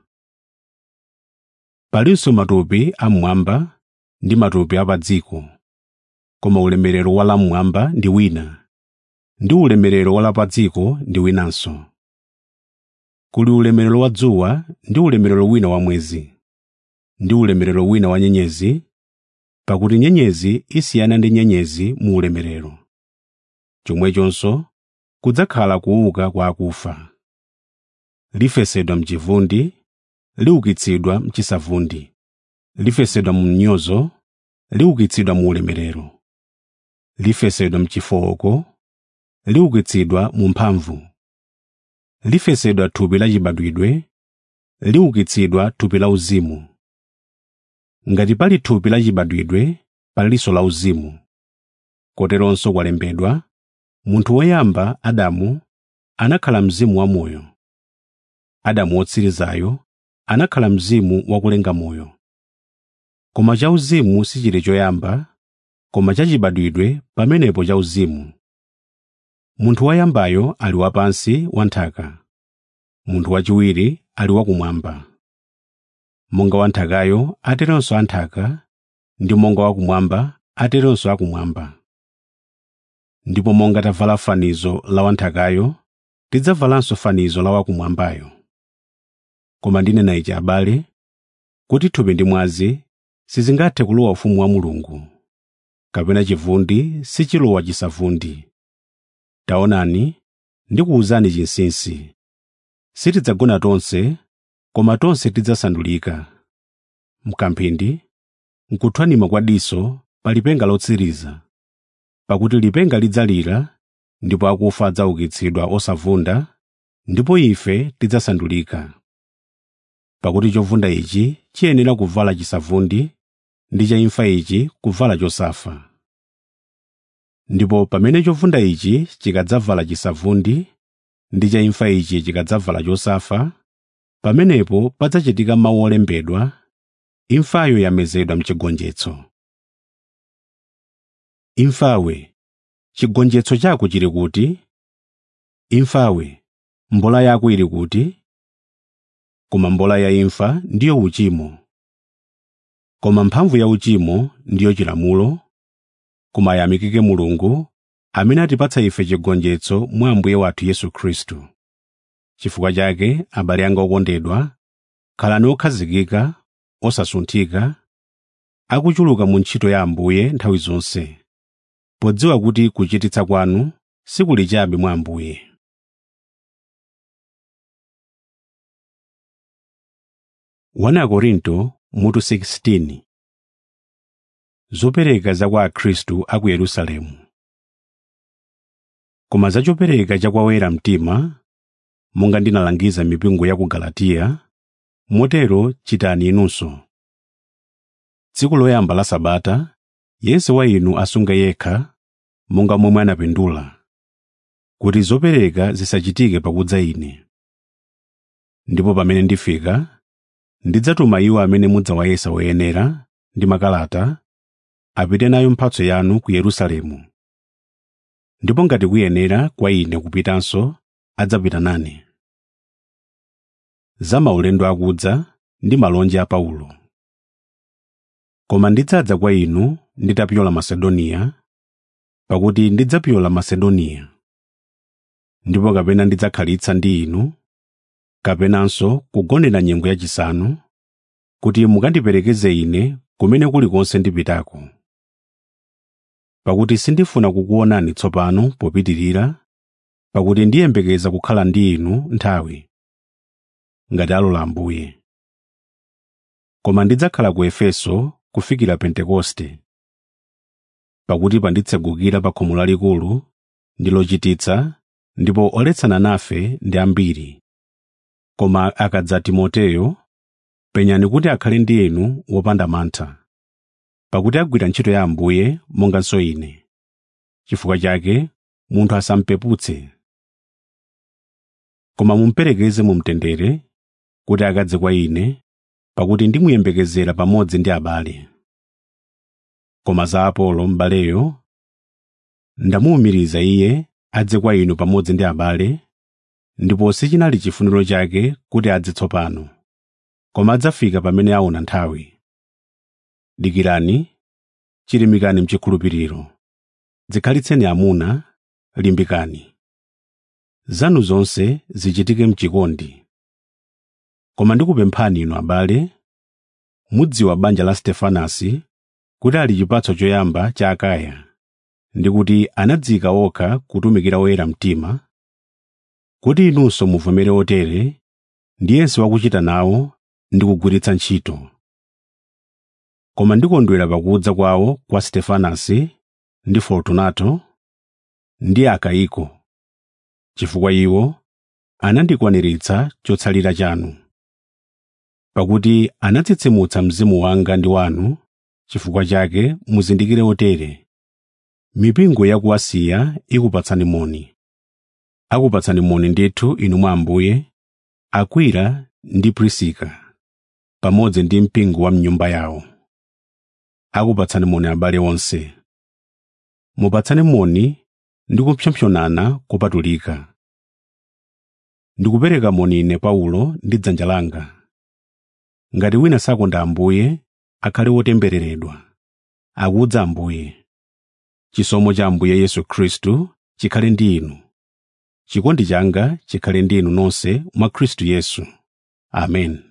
Speaker 1: Palinso matupi amwamba ndi matupi apadziko, koma ulemerero wa lamwamba ndi wina, ndi ulemerero wa lapadziko ndi winanso. Kuli ulemerero wa dzuwa ndi ulemerero wina wa mwezi, ndi ulemerero wina wa nyenyezi, pakuti nyenyezi isiyana ndi nyenyezi mu ulemerero. Chomwechonso kudzakhala kuuka kwa akufa. Lifesedwa mchivundi, liukitsidwa mchisavundi. Lifesedwa mu mnyozo, liukitsidwa mu ulemerero. Lifesedwa mchifooko, liukitsidwa mu mphamvu. Lifesedwa thupi la chibadwidwe, liukitsidwa thupi la uzimu. Ngati pali thupi la chibadwidwe, palinso la uzimu. Koteronso kwalembedwa, munthu woyamba Adamu anakhala mzimu wa moyo. Adamu wotsirizayo anakhala mzimu wakulenga moyo. koma chauzimu sichili choyamba, koma chachibadwidwe pamenepo chauzimu. Munthu woyambayo ali wapansi wa nthaka, munthu wachiwiri ali wakumwamba. Monga wanthakayo ateronso anthaka, ndi monga wakumwamba ateronso akumwamba. Ndipo monga tavala fanizo la wanthakayo, tidzavalanso fanizo la wakumwambayo. Koma ndinena ichi abale, kuti thupi ndi mwazi sizingathe kulowa ufumu wa Mulungu, kapena chivundi sichilowa chisavundi. Taonani, ndikuwuzani chinsinsi, sitidzagona tonse, koma tonse tidzasandulika. Mkamphindi, nkuthwanima kwa diso pa lipenga lotsiriza, pakuti lipenga lidzalira, ndipo akufa adzaukitsidwa osavunda, ndipo ife tidzasandulika. Pakuti chovunda ichi chiyenera kuvala chisavundi, ndi chaimfa ichi kuvala chosafa. Ndipo pamene chovunda ichi chikadzavala chisavundi, ndi chaimfa ichi chikadzavala chosafa, pamenepo padzachitika mawu olembedwa, imfayo yamezedwa mchigonjetso. Imfawe, chigonjetso chako chili kuti? Imfawe, mbola yako ili kuti? Koma mbola ya imfa ndiyo uchimo. Koma mphamvu ya uchimo ndiyo chilamulo. Koma ayamikike Mulungu amene atipatsa ife chigonjetso mwa Ambuye wathu Yesu Khristu. Chifukwa chake, abale anga okondedwa, khalani okhazikika, osasunthika, akuchuluka mu ntchito ya Ambuye nthawi zonse, podziwa kuti kuchititsa kwanu sikuli chabe mwa Ambuye. Korinto mutu 16. Zopereka za kwa Akhristu a ku Yerusalemu. Koma za chopereka cha kwa oyera mtima, monga ndinalangiza mipingo ya ku Galatiya, motero chitani inunso. Tsiku loyamba la Sabata, yense wa inu asunge yekha, monga momwe anapindula, kuti zopereka zisachitike pakudza ine. Ndipo pamene ndifika, ndidzatuma iwo amene mudzawayesa woyenera ndi makalata, apite nayo mphatso yanu ku Yerusalemu. Ndipo ngati kuyenera kwa ine kupitanso, adzapita nane. Za maulendo akudza ndi malonje a Paulo. Koma ndidzadza kwa inu nditapyola Masedoniya, pakuti ndidzapyola Masedoniya. Ndipo kapena ndidzakhalitsa ndi inu, kapenanso kugonera nyengo yachisanu, kuti mukandiperekeze ine kumene kulikonse ndipitako. Pakuti sindifuna kukuonani tsopano popitirira, pakuti ndiyembekeza kukhala ndi inu nthawi, ngati alola Ambuye. Koma ndidzakhala ku Efeso kufikira Pentekoste, pakuti panditsegukira pa khomo lalikulu ndi lochititsa, ndipo oletsana nafe ndi ambiri. Koma akadza Timoteyo, penyani kuti akhale ndi inu wopanda mantha, pakuti agwira ntchito ya Ambuye monganso ine. Chifukwa chake, munthu asampeputse. Koma mumuperekeze mu mtendere, kuti akadze kwa ine, pakuti ndimuyembekezera pamodzi ndi abale. Koma za Apolo m'baleyo, ndamuwumiriza iye adze kwa inu pamodzi ndi abale, ndipo sichinali chifuniro chake kuti adze tsopano, koma adzafika pamene aona nthawi. Dikirani, chilimikani mchikhulupiriro, dzikhalitseni amuna, limbikani. Zanu zonse zichitike mchikondi. Koma ndikupemphani inu abale, mudziwa banja la Stefanasi, kuti ali chipatso choyamba cha Akaya, ndi kuti anadzika okha kutumikira oyera mtima, kuti inunso muvomere otere, ndiyense wakuchita nawo ndi kugwiritsa ntchito. Koma ndikondwera pakudza kwawo kwa Stefanasi ndi Fortunato ndi Akaiko, chifukwa iwo anandikwaniritsa chotsalira chanu. Pakuti anatsitsimutsa mzimu wanga ndi wanu, chifukwa chake muzindikire otere. Mipingo ya ku Asiya ikupatsani moni. Akupatsani moni ndithu inu mwa Ambuye, Akwila ndi Prisika, pamodzi ndi mpingo wa m'nyumba yawo. akupatsani moni abale onse. Mupatsane moni ndi kupsompsonana kopatulika. Ndikupereka moni ine Paulo ndi dzanja langa. Ngati wina sakonda Ambuye, akhale wotembereredwa. Akudza Ambuye. Chisomo cha Ambuye Yesu Khristu chikhale ndi inu. Chikondi changa chikhale ndi inu nonse mwa Khristu Yesu. Amen.